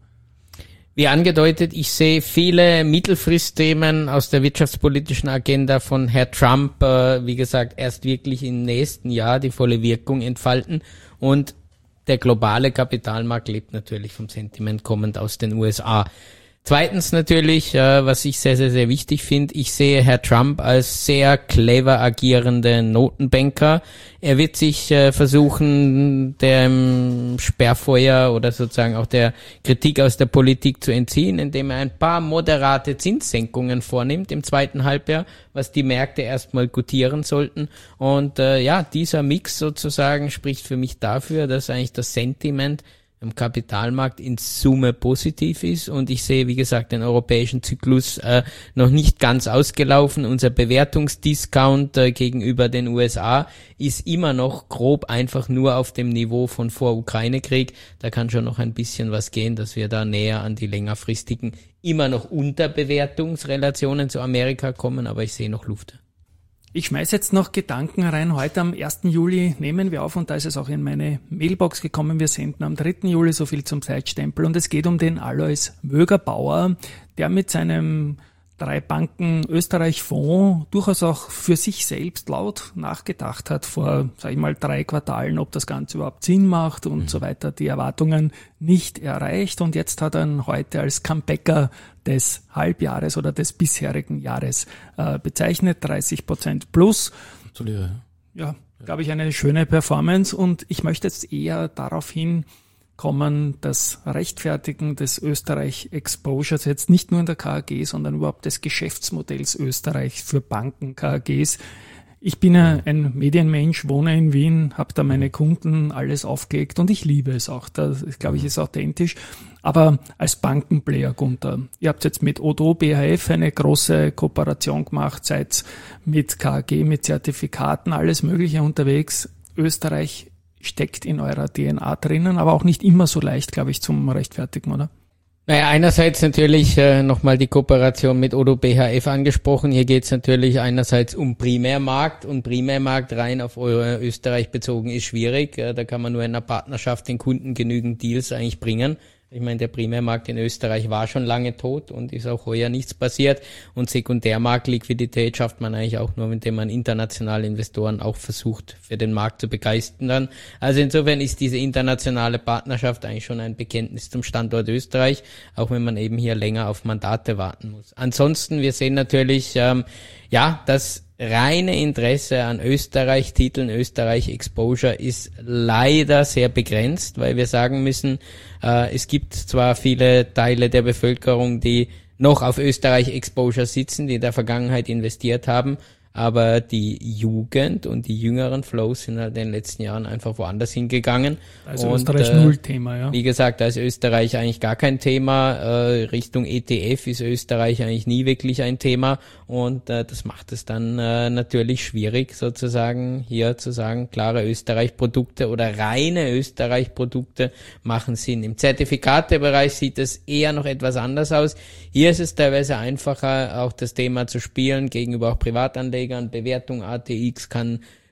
Wie angedeutet, ich sehe viele Mittelfristthemen aus der wirtschaftspolitischen Agenda von Herrn Trump, äh, wie gesagt, erst wirklich im nächsten Jahr die volle Wirkung entfalten. Und der globale Kapitalmarkt lebt natürlich vom Sentiment kommend aus den U S A. Zweitens natürlich, äh, was ich sehr, sehr, sehr wichtig finde, ich sehe Herr Trump als sehr clever agierenden Notenbanker. Er wird sich äh, versuchen, dem Sperrfeuer oder sozusagen auch der Kritik aus der Politik zu entziehen, indem er ein paar moderate Zinssenkungen vornimmt im zweiten Halbjahr, was die Märkte erstmal gutieren sollten. Und äh, ja, dieser Mix sozusagen spricht für mich dafür, dass eigentlich das Sentiment im Kapitalmarkt in Summe positiv ist, und ich sehe, wie gesagt, den europäischen Zyklus äh, noch nicht ganz ausgelaufen. Unser Bewertungsdiscount äh, gegenüber den U S A ist immer noch grob einfach nur auf dem Niveau von vor Ukraine-Krieg. Da kann schon noch ein bisschen was gehen, dass wir da näher an die längerfristigen, immer noch Unterbewertungsrelationen zu Amerika kommen, aber ich sehe noch Luft. Ich schmeiß jetzt noch Gedanken rein. Heute am ersten Juli nehmen wir auf, und da ist es auch in meine Mailbox gekommen. Wir senden am dritten Juli, so viel zum Zeitstempel, und es geht um den Alois Wögerbauer, der mit seinem drei Banken Österreich-Fonds durchaus auch für sich selbst laut nachgedacht hat vor, sag ich mal, drei Quartalen, ob das Ganze überhaupt Sinn macht und mhm. so weiter, die Erwartungen nicht erreicht, und jetzt hat er ihn heute als Comebacker des Halbjahres oder des bisherigen Jahres äh, bezeichnet, dreißig Prozent plus. Ja, ja glaube ich, eine schöne Performance, und ich möchte jetzt eher darauf hin kommen, das Rechtfertigen des Österreich-Exposures jetzt nicht nur in der K A G, sondern überhaupt des Geschäftsmodells Österreich für Banken, K A Gs. Ich bin ja ein Medienmensch, wohne in Wien, habe da meine Kunden alles aufgelegt, und ich liebe es auch. Das, glaube ich, ist authentisch. Aber als Bankenplayer, Gunther, ihr habt jetzt mit Odo B H F eine große Kooperation gemacht, seid mit K A G, mit Zertifikaten, alles Mögliche unterwegs. Österreich steckt in eurer D N A drinnen, aber auch nicht immer so leicht, glaube ich, zum Rechtfertigen, oder? Naja, einerseits natürlich äh, nochmal die Kooperation mit Odo B H F angesprochen. Hier geht es natürlich einerseits um Primärmarkt, und Primärmarkt rein auf Euro Österreich bezogen ist schwierig. Äh, da kann man nur in einer Partnerschaft den Kunden genügend Deals eigentlich bringen. Ich meine, der Primärmarkt in Österreich war schon lange tot und ist auch heuer nichts passiert. Und Sekundärmarktliquidität schafft man eigentlich auch nur, indem man internationale Investoren auch versucht, für den Markt zu begeistern. Also insofern ist diese internationale Partnerschaft eigentlich schon ein Bekenntnis zum Standort Österreich, auch wenn man eben hier länger auf Mandate warten muss. Ansonsten, wir sehen natürlich, ähm, ja, dass reine Interesse an Österreich-Titeln, Österreich-Exposure ist leider sehr begrenzt, weil wir sagen müssen, äh, es gibt zwar viele Teile der Bevölkerung, die noch auf Österreich-Exposure sitzen, die in der Vergangenheit investiert haben, aber die Jugend und die jüngeren Flows sind halt in den letzten Jahren einfach woanders hingegangen. Also und, Österreich äh, null Thema, ja. Wie gesagt, da ist Österreich eigentlich gar kein Thema. Äh, Richtung E T F ist Österreich eigentlich nie wirklich ein Thema, und äh, das macht es dann äh, natürlich schwierig, sozusagen hier zu sagen, klare Österreich-Produkte oder reine Österreich-Produkte machen Sinn. Im Zertifikatebereich sieht es eher noch etwas anders aus. Hier ist es teilweise einfacher, auch das Thema zu spielen gegenüber auch Privatanlegern. Bewertung A T X kann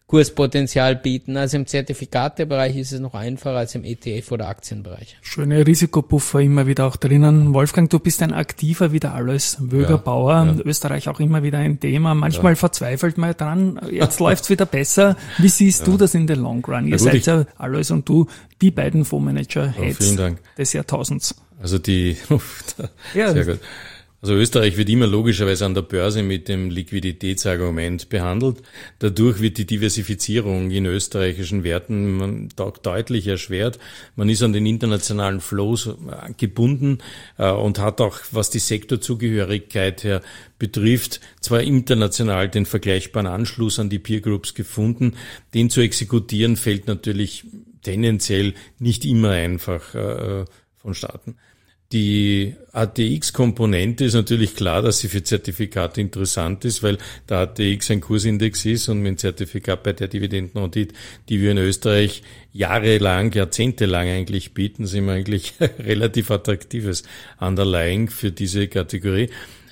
Kurspotenzial bieten. Also im Zertifikatebereich ist es noch einfacher als im E T F- oder Aktienbereich. Schöne Risikopuffer immer wieder auch drinnen. Wolfgang, du bist ein aktiver wie der Alois Wögerbauer. Ja, ja. Österreich auch immer wieder ein Thema. Manchmal ja. verzweifelt man dran, jetzt läuft's wieder besser. Wie siehst ja. du das in the long run? Ihr ja, seid ja, Alois und du, die beiden Fondsmanager-Heads ja, des Jahrtausends. Also die, ja. sehr gut. Also Österreich wird immer logischerweise an der Börse mit dem Liquiditätsargument behandelt. Dadurch wird die Diversifizierung in österreichischen Werten deutlich erschwert. Man ist an den internationalen Flows gebunden und hat auch, was die Sektorzugehörigkeit her betrifft, zwar international den vergleichbaren Anschluss an die Peer Groups gefunden. Den zu exekutieren fällt natürlich tendenziell nicht immer einfach vonstatten. Die A T X-Komponente ist natürlich klar, dass sie für Zertifikate interessant ist, weil der A T X ein Kursindex ist und mit dem Zertifikat bei der Dividendenrendite, die wir in Österreich jahrelang, jahrzehntelang eigentlich bieten, sind wir eigentlich relativ attraktives Underlying für diese Kategorie.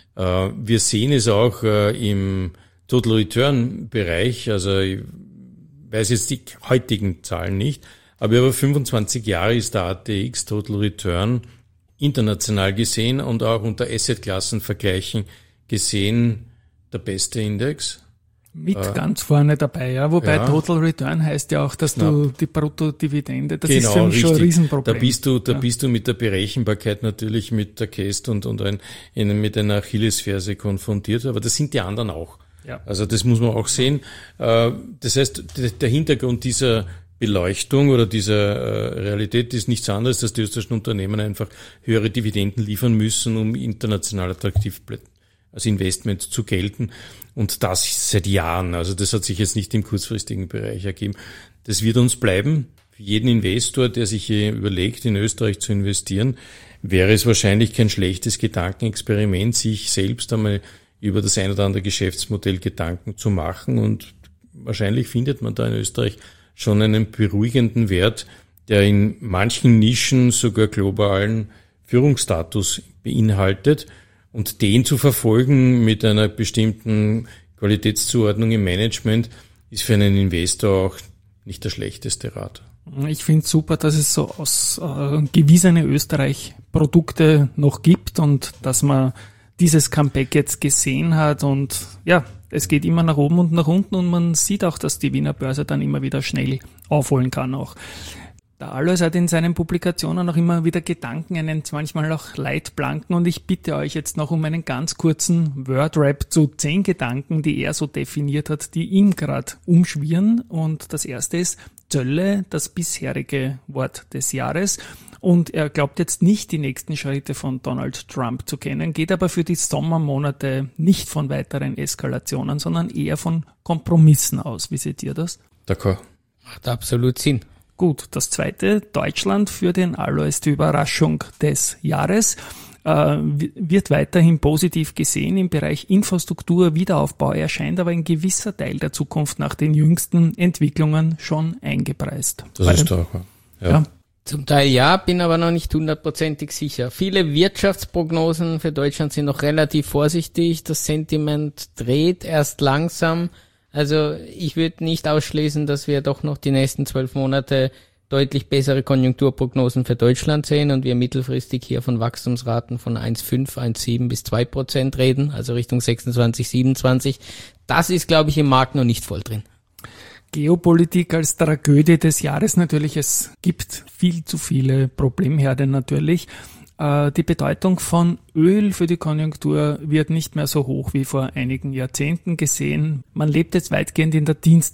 Wir sehen es auch im Total Return Bereich, also ich weiß jetzt die heutigen Zahlen nicht, aber über fünfundzwanzig Jahre ist der A T X Total Return international gesehen und auch unter Assetklassen-Vergleichen gesehen der beste Index. Mit äh, ganz vorne dabei, ja. Wobei ja. Total Return heißt ja auch, dass genau. du die Bruttodividende, das genau, ist für mich richtig. Schon ein Riesenproblem. Da bist du, da ja. bist du mit der Berechenbarkeit natürlich mit der Käst und, und ein, in, mit einer Achillesferse konfrontiert, aber das sind die anderen auch. Ja. Also das muss man auch sehen. Äh, das heißt, der Hintergrund dieser Beleuchtung oder dieser äh, Realität ist nichts anderes, dass die österreichischen Unternehmen einfach höhere Dividenden liefern müssen, um international attraktiv als Investment zu gelten. Und das seit Jahren. Also das hat sich jetzt nicht im kurzfristigen Bereich ergeben. Das wird uns bleiben. Für jeden Investor, der sich hier überlegt, in Österreich zu investieren, wäre es wahrscheinlich kein schlechtes Gedankenexperiment, sich selbst einmal über das ein oder andere Geschäftsmodell Gedanken zu machen. Und wahrscheinlich findet man da in Österreich schon einen beruhigenden Wert, der in manchen Nischen sogar globalen Führungsstatus beinhaltet. Und den zu verfolgen mit einer bestimmten Qualitätszuordnung im Management ist für einen Investor auch nicht der schlechteste Rat. Ich finde es super, dass es so aus äh, gewiesene Österreich-Produkte noch gibt und dass man dieses Comeback jetzt gesehen hat und ja, es geht immer nach oben und nach unten und man sieht auch, dass die Wiener Börse dann immer wieder schnell aufholen kann auch. Der Alois hat in seinen Publikationen auch immer wieder Gedanken, er nennt manchmal auch Leitplanken und ich bitte euch jetzt noch um einen ganz kurzen Word-Rap zu zehn Gedanken, die er so definiert hat, die ihm gerade umschwirren und das erste ist Zölle, das bisherige Wort des Jahres. Und er glaubt jetzt nicht die nächsten Schritte von Donald Trump zu kennen, geht aber für die Sommermonate nicht von weiteren Eskalationen, sondern eher von Kompromissen aus. Wie seht ihr das? D'accord. Macht absolut Sinn. Gut, das zweite, Deutschland für den Alois die Überraschung des Jahres, äh, wird weiterhin positiv gesehen im Bereich Infrastruktur, Wiederaufbau, erscheint aber ein gewisser Teil der Zukunft nach den jüngsten Entwicklungen schon eingepreist. Das Weil, ist doch, ja. ja. Zum Teil ja, bin aber noch nicht hundertprozentig sicher. Viele Wirtschaftsprognosen für Deutschland sind noch relativ vorsichtig. Das Sentiment dreht erst langsam. Also ich würde nicht ausschließen, dass wir doch noch die nächsten zwölf Monate deutlich bessere Konjunkturprognosen für Deutschland sehen und wir mittelfristig hier von Wachstumsraten von eins Komma fünf, eins Komma sieben bis zwei Prozent reden, also Richtung sechsundzwanzig, siebenundzwanzig. Das ist, glaube ich, im Markt noch nicht voll drin. Geopolitik als Tragödie des Jahres natürlich. Es gibt viel zu viele Problemherde natürlich. Äh, die Bedeutung von Öl für die Konjunktur wird nicht mehr so hoch wie vor einigen Jahrzehnten gesehen. Man lebt jetzt weitgehend in der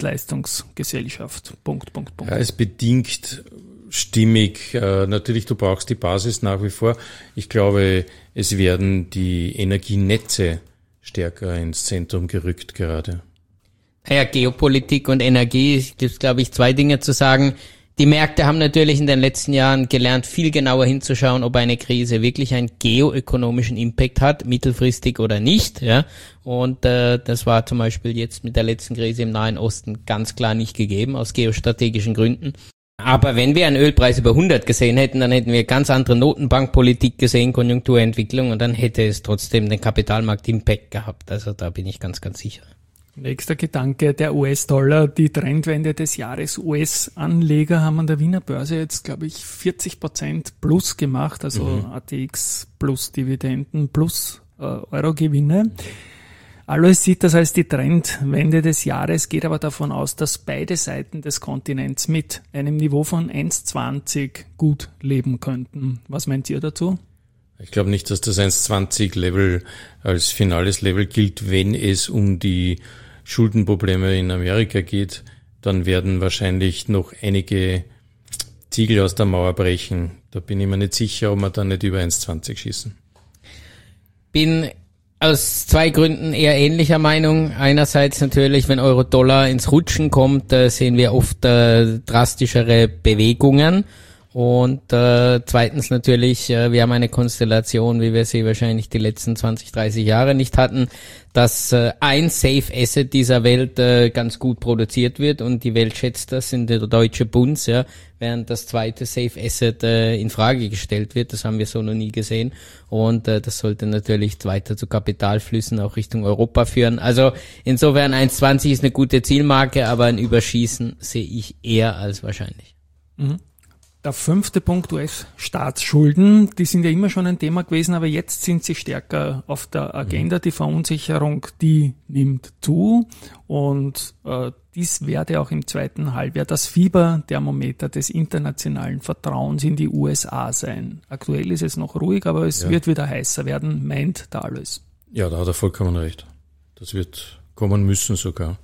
Dienstleistungsgesellschaft. Punkt, Punkt, Punkt. Ja, es bedingt stimmig. Äh, natürlich, du brauchst die Basis nach wie vor. Ich glaube, es werden die Energienetze stärker ins Zentrum gerückt gerade. Naja, Geopolitik und Energie, es gibt, glaube ich, zwei Dinge zu sagen. Die Märkte haben natürlich in den letzten Jahren gelernt, viel genauer hinzuschauen, ob eine Krise wirklich einen geoökonomischen Impact hat, mittelfristig oder nicht. Ja. Und äh, das war zum Beispiel jetzt mit der letzten Krise im Nahen Osten ganz klar nicht gegeben, aus geostrategischen Gründen. Aber wenn wir einen Ölpreis über hundert gesehen hätten, dann hätten wir ganz andere Notenbankpolitik gesehen, Konjunkturentwicklung, und dann hätte es trotzdem den Kapitalmarkt-Impact gehabt. Also da bin ich ganz, ganz sicher. Nächster Gedanke, der U S-Dollar, die Trendwende des Jahres. U S-Anleger haben an der Wiener Börse jetzt, glaube ich, vierzig Prozent plus gemacht, also mhm. A T X plus Dividenden plus äh, Eurogewinne. Alois sieht das als die Trendwende des Jahres, geht aber davon aus, dass beide Seiten des Kontinents mit einem Niveau von eins Komma zwanzig gut leben könnten. Was meint ihr dazu? Ich glaube nicht, dass das eins Komma zwanzig Level als finales Level gilt. Wenn es um die Schuldenprobleme in Amerika geht, dann werden wahrscheinlich noch einige Ziegel aus der Mauer brechen. Da bin ich mir nicht sicher, ob wir da nicht über eins Komma zwanzig schießen. Bin aus zwei Gründen eher ähnlicher Meinung. Einerseits natürlich, wenn Euro-Dollar ins Rutschen kommt, äh, sehen wir oft äh, drastischere Bewegungen. Und äh, zweitens natürlich, äh, wir haben eine Konstellation, wie wir sie wahrscheinlich die letzten zwanzig, dreißig Jahre nicht hatten, dass äh, ein Safe Asset dieser Welt äh, ganz gut produziert wird und die Welt schätzt das in der Deutsche Bunds, ja, während das zweite Safe Asset äh, in Frage gestellt wird. Das haben wir so noch nie gesehen und äh, das sollte natürlich weiter zu Kapitalflüssen auch Richtung Europa führen. Also insofern eins Komma zwanzig ist eine gute Zielmarke, aber ein Überschießen sehe ich eher als wahrscheinlich. Mhm. Der fünfte Punkt, U S-Staatsschulden, die sind ja immer schon ein Thema gewesen, aber jetzt sind sie stärker auf der Agenda. Die Verunsicherung, die nimmt zu und äh, dies werde auch im zweiten Halbjahr das Fieberthermometer des internationalen Vertrauens in die U S A sein. Aktuell ist es noch ruhig, aber es ja. wird wieder heißer werden, meint der Alois. Ja, da hat er vollkommen recht. Das wird kommen müssen sogar.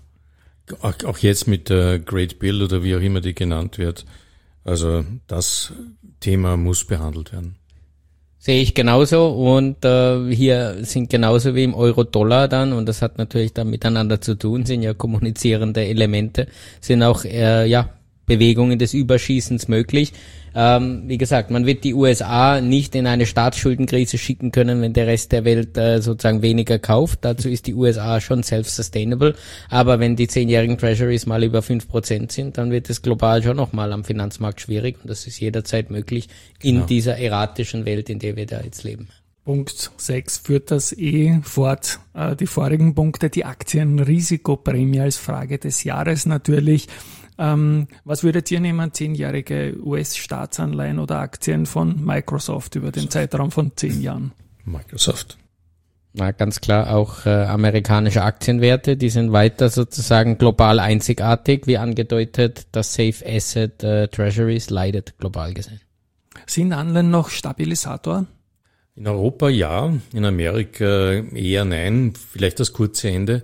Auch jetzt mit der Great Bill oder wie auch immer die genannt wird. Also das Thema muss behandelt werden. Sehe ich genauso und äh, hier sind genauso wie im Euro-Dollar dann, und das hat natürlich dann miteinander zu tun, sind ja kommunizierende Elemente, sind auch äh, ja Bewegungen des Überschießens möglich. Ähm, wie gesagt, man wird die U S A nicht in eine Staatsschuldenkrise schicken können, wenn der Rest der Welt äh, sozusagen weniger kauft. Dazu ist die U S A schon self-sustainable. Aber wenn die zehnjährigen Treasuries mal über fünf Prozent sind, dann wird es global schon nochmal am Finanzmarkt schwierig. Und das ist jederzeit möglich in genau. dieser erratischen Welt, in der wir da jetzt leben. Punkt sechs führt das eh fort. Äh, die vorigen Punkte, die Aktienrisikoprämie als Frage des Jahres natürlich. Ähm, was würdet ihr nehmen, zehnjährige U S-Staatsanleihen oder Aktien von Microsoft über den Zeitraum von zehn Jahren? Microsoft. Na, ganz klar auch äh, amerikanische Aktienwerte, die sind weiter sozusagen global einzigartig, wie angedeutet, das Safe Asset äh, Treasuries leidet global gesehen. Sind Anleihen noch Stabilisator? In Europa ja, in Amerika eher nein, vielleicht das kurze Ende,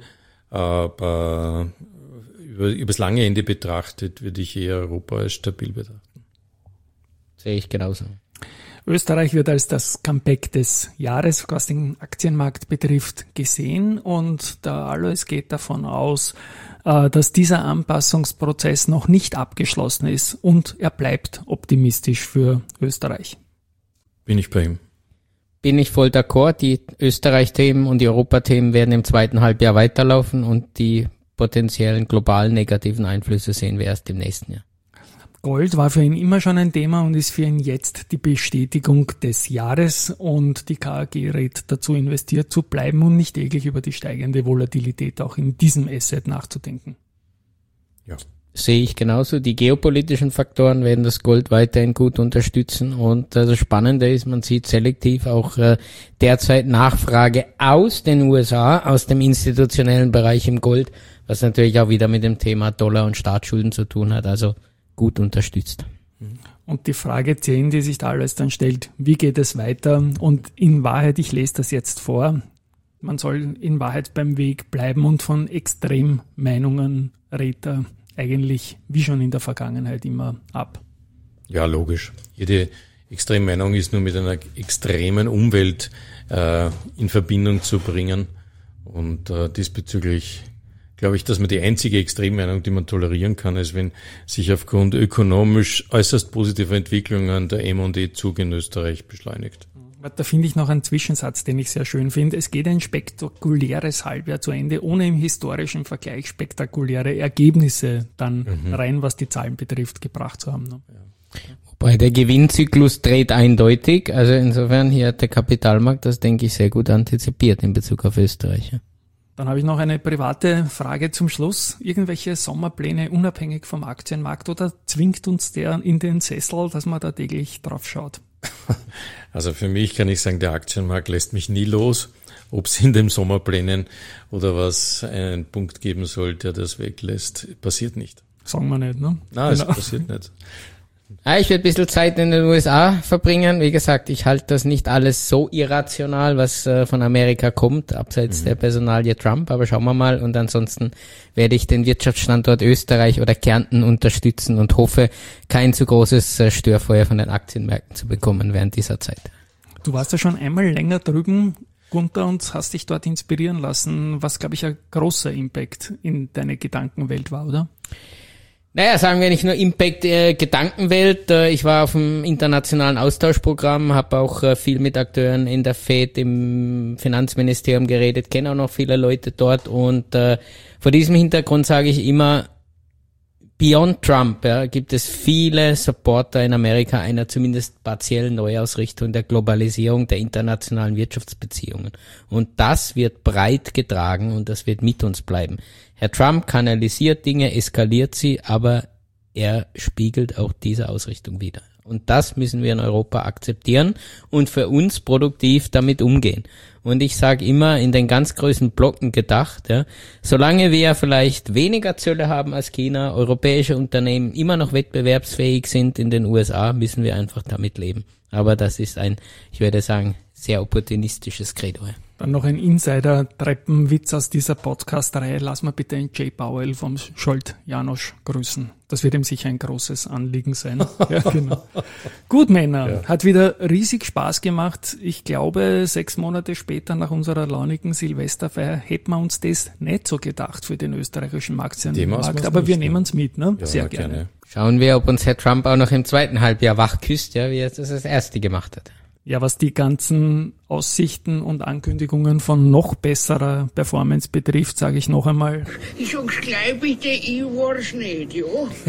aber über, übers lange Ende betrachtet würde ich eher Europa als stabil betrachten. Sehe ich genauso. Österreich wird als das Comeback des Jahres, was den Aktienmarkt betrifft, gesehen und der Alois geht davon aus, dass dieser Anpassungsprozess noch nicht abgeschlossen ist und er bleibt optimistisch für Österreich. Bin ich bei ihm. Bin ich voll d'accord. Die Österreich-Themen und die Europa-Themen werden im zweiten Halbjahr weiterlaufen und die potenziellen globalen negativen Einflüsse sehen wir erst im nächsten Jahr. Gold war für ihn immer schon ein Thema und ist für ihn jetzt die Bestätigung des Jahres und die K A G rät dazu, investiert zu bleiben und nicht täglich über die steigende Volatilität auch in diesem Asset nachzudenken. Ja. Sehe ich genauso. Die geopolitischen Faktoren werden das Gold weiterhin gut unterstützen und äh, das Spannende ist, man sieht selektiv auch äh, derzeit Nachfrage aus den U S A, aus dem institutionellen Bereich im Gold, was natürlich auch wieder mit dem Thema Dollar und Staatsschulden zu tun hat, also gut unterstützt. Und die Frage zehn, die sich da alles dann stellt, wie geht es weiter? Und in Wahrheit, ich lese das jetzt vor, man soll in Wahrheit beim Weg bleiben und von Extremmeinungen rät er eigentlich wie schon in der Vergangenheit immer ab. Ja, logisch. Jede Extremmeinung ist nur mit einer extremen Umwelt äh, in Verbindung zu bringen. Und äh, diesbezüglich glaube ich, dass man die einzige Extremmeinung, die man tolerieren kann, ist, wenn sich aufgrund ökonomisch äußerst positiver Entwicklungen der M und E-Zug in Österreich beschleunigt. Da finde ich noch einen Zwischensatz, den ich sehr schön finde. Es geht ein spektakuläres Halbjahr zu Ende, ohne im historischen Vergleich spektakuläre Ergebnisse dann mhm. rein, was die Zahlen betrifft, gebracht zu haben. Ne? Ja. Wobei der Gewinnzyklus dreht eindeutig. Also insofern hier hat der Kapitalmarkt das, denke ich, sehr gut antizipiert in Bezug auf Österreich. Ja. Dann habe ich noch eine private Frage zum Schluss. Irgendwelche Sommerpläne unabhängig vom Aktienmarkt oder zwingt uns der in den Sessel, dass man da täglich drauf schaut? Also für mich kann ich sagen, der Aktienmarkt lässt mich nie los. Ob es in den Sommerplänen oder was einen Punkt geben soll, der das weglässt, passiert nicht. Sagen wir nicht, ne? Nein, Genau. es passiert nicht. Ja, ich werde ein bisschen Zeit in den U S A verbringen. Wie gesagt, ich halte das nicht alles so irrational, was äh, von Amerika kommt, abseits mhm. der Personalie Trump. Aber schauen wir mal. Und ansonsten werde ich den Wirtschaftsstandort Österreich oder Kärnten unterstützen und hoffe, kein zu großes äh, Störfeuer von den Aktienmärkten zu bekommen während dieser Zeit. Du warst ja schon einmal länger drüben, Gunther, und hast dich dort inspirieren lassen, was, glaube ich, ein großer Impact in deine Gedankenwelt war, oder? Naja, sagen wir nicht nur Impact äh, Gedankenwelt. Äh, ich war auf dem internationalen Austauschprogramm, habe auch äh, viel mit Akteuren in der Fed, im Finanzministerium geredet, kenne auch noch viele Leute dort und äh, vor diesem Hintergrund sage ich immer, beyond Trump ja, gibt es viele Supporter in Amerika einer zumindest partiellen Neuausrichtung der Globalisierung der internationalen Wirtschaftsbeziehungen. Und das wird breit getragen und das wird mit uns bleiben. Herr Trump kanalisiert Dinge, eskaliert sie, aber er spiegelt auch diese Ausrichtung wider. Und das müssen wir in Europa akzeptieren und für uns produktiv damit umgehen. Und ich sage immer in den ganz großen Blocken gedacht, ja, solange wir vielleicht weniger Zölle haben als China, europäische Unternehmen immer noch wettbewerbsfähig sind in den U S A, müssen wir einfach damit leben. Aber das ist ein, ich würde sagen, sehr opportunistisches Credo. Dann noch ein Insider-Treppenwitz aus dieser Podcast-Reihe. Lass mal bitte den Jay Powell vom Scholt Janosch grüßen. Das wird ihm sicher ein großes Anliegen sein. Ja, genau. Gut, Männer. Ja. Hat wieder riesig Spaß gemacht. Ich glaube, sechs Monate später nach unserer launigen Silvesterfeier hätten wir uns das nicht so gedacht für den österreichischen Markt. Aber wir nehmen es mit, ne? Ja, sehr gerne. gerne. Schauen wir, ob uns Herr Trump auch noch im zweiten Halbjahr wach küsst, ja, wie er das das erste gemacht hat. Ja, was die ganzen Aussichten und Ankündigungen von noch besserer Performance betrifft, sage ich noch einmal. Ich sag's gleich bitte, ich war's nicht, ja?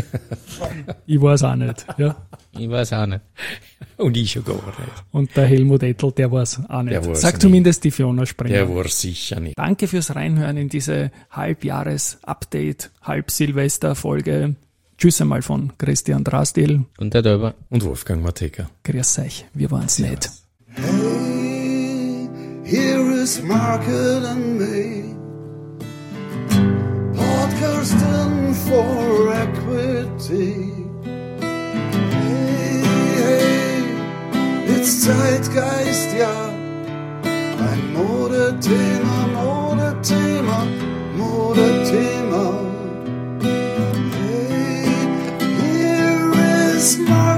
Ich war's auch nicht, ja. Ich weiß auch nicht. Und ich schon gar nicht. Und der Helmut Ettel, der war's auch nicht. Der war's Sagt nicht. zumindest die Fiona Sprenger. Der war's sicher nicht. Danke fürs Reinhören in diese Halbjahres-Update, Halb-Silvester-Folge. Tschüss einmal von Christian Drastil Und der Döber. Und Wolfgang Mateka. Grüß euch, wir waren's nicht. Hey, here is Market and me, podcasting for equity. Hey, hey, it's Zeitgeist, ja, ein Modethema, Modethema, Modethema. Hey, here is Market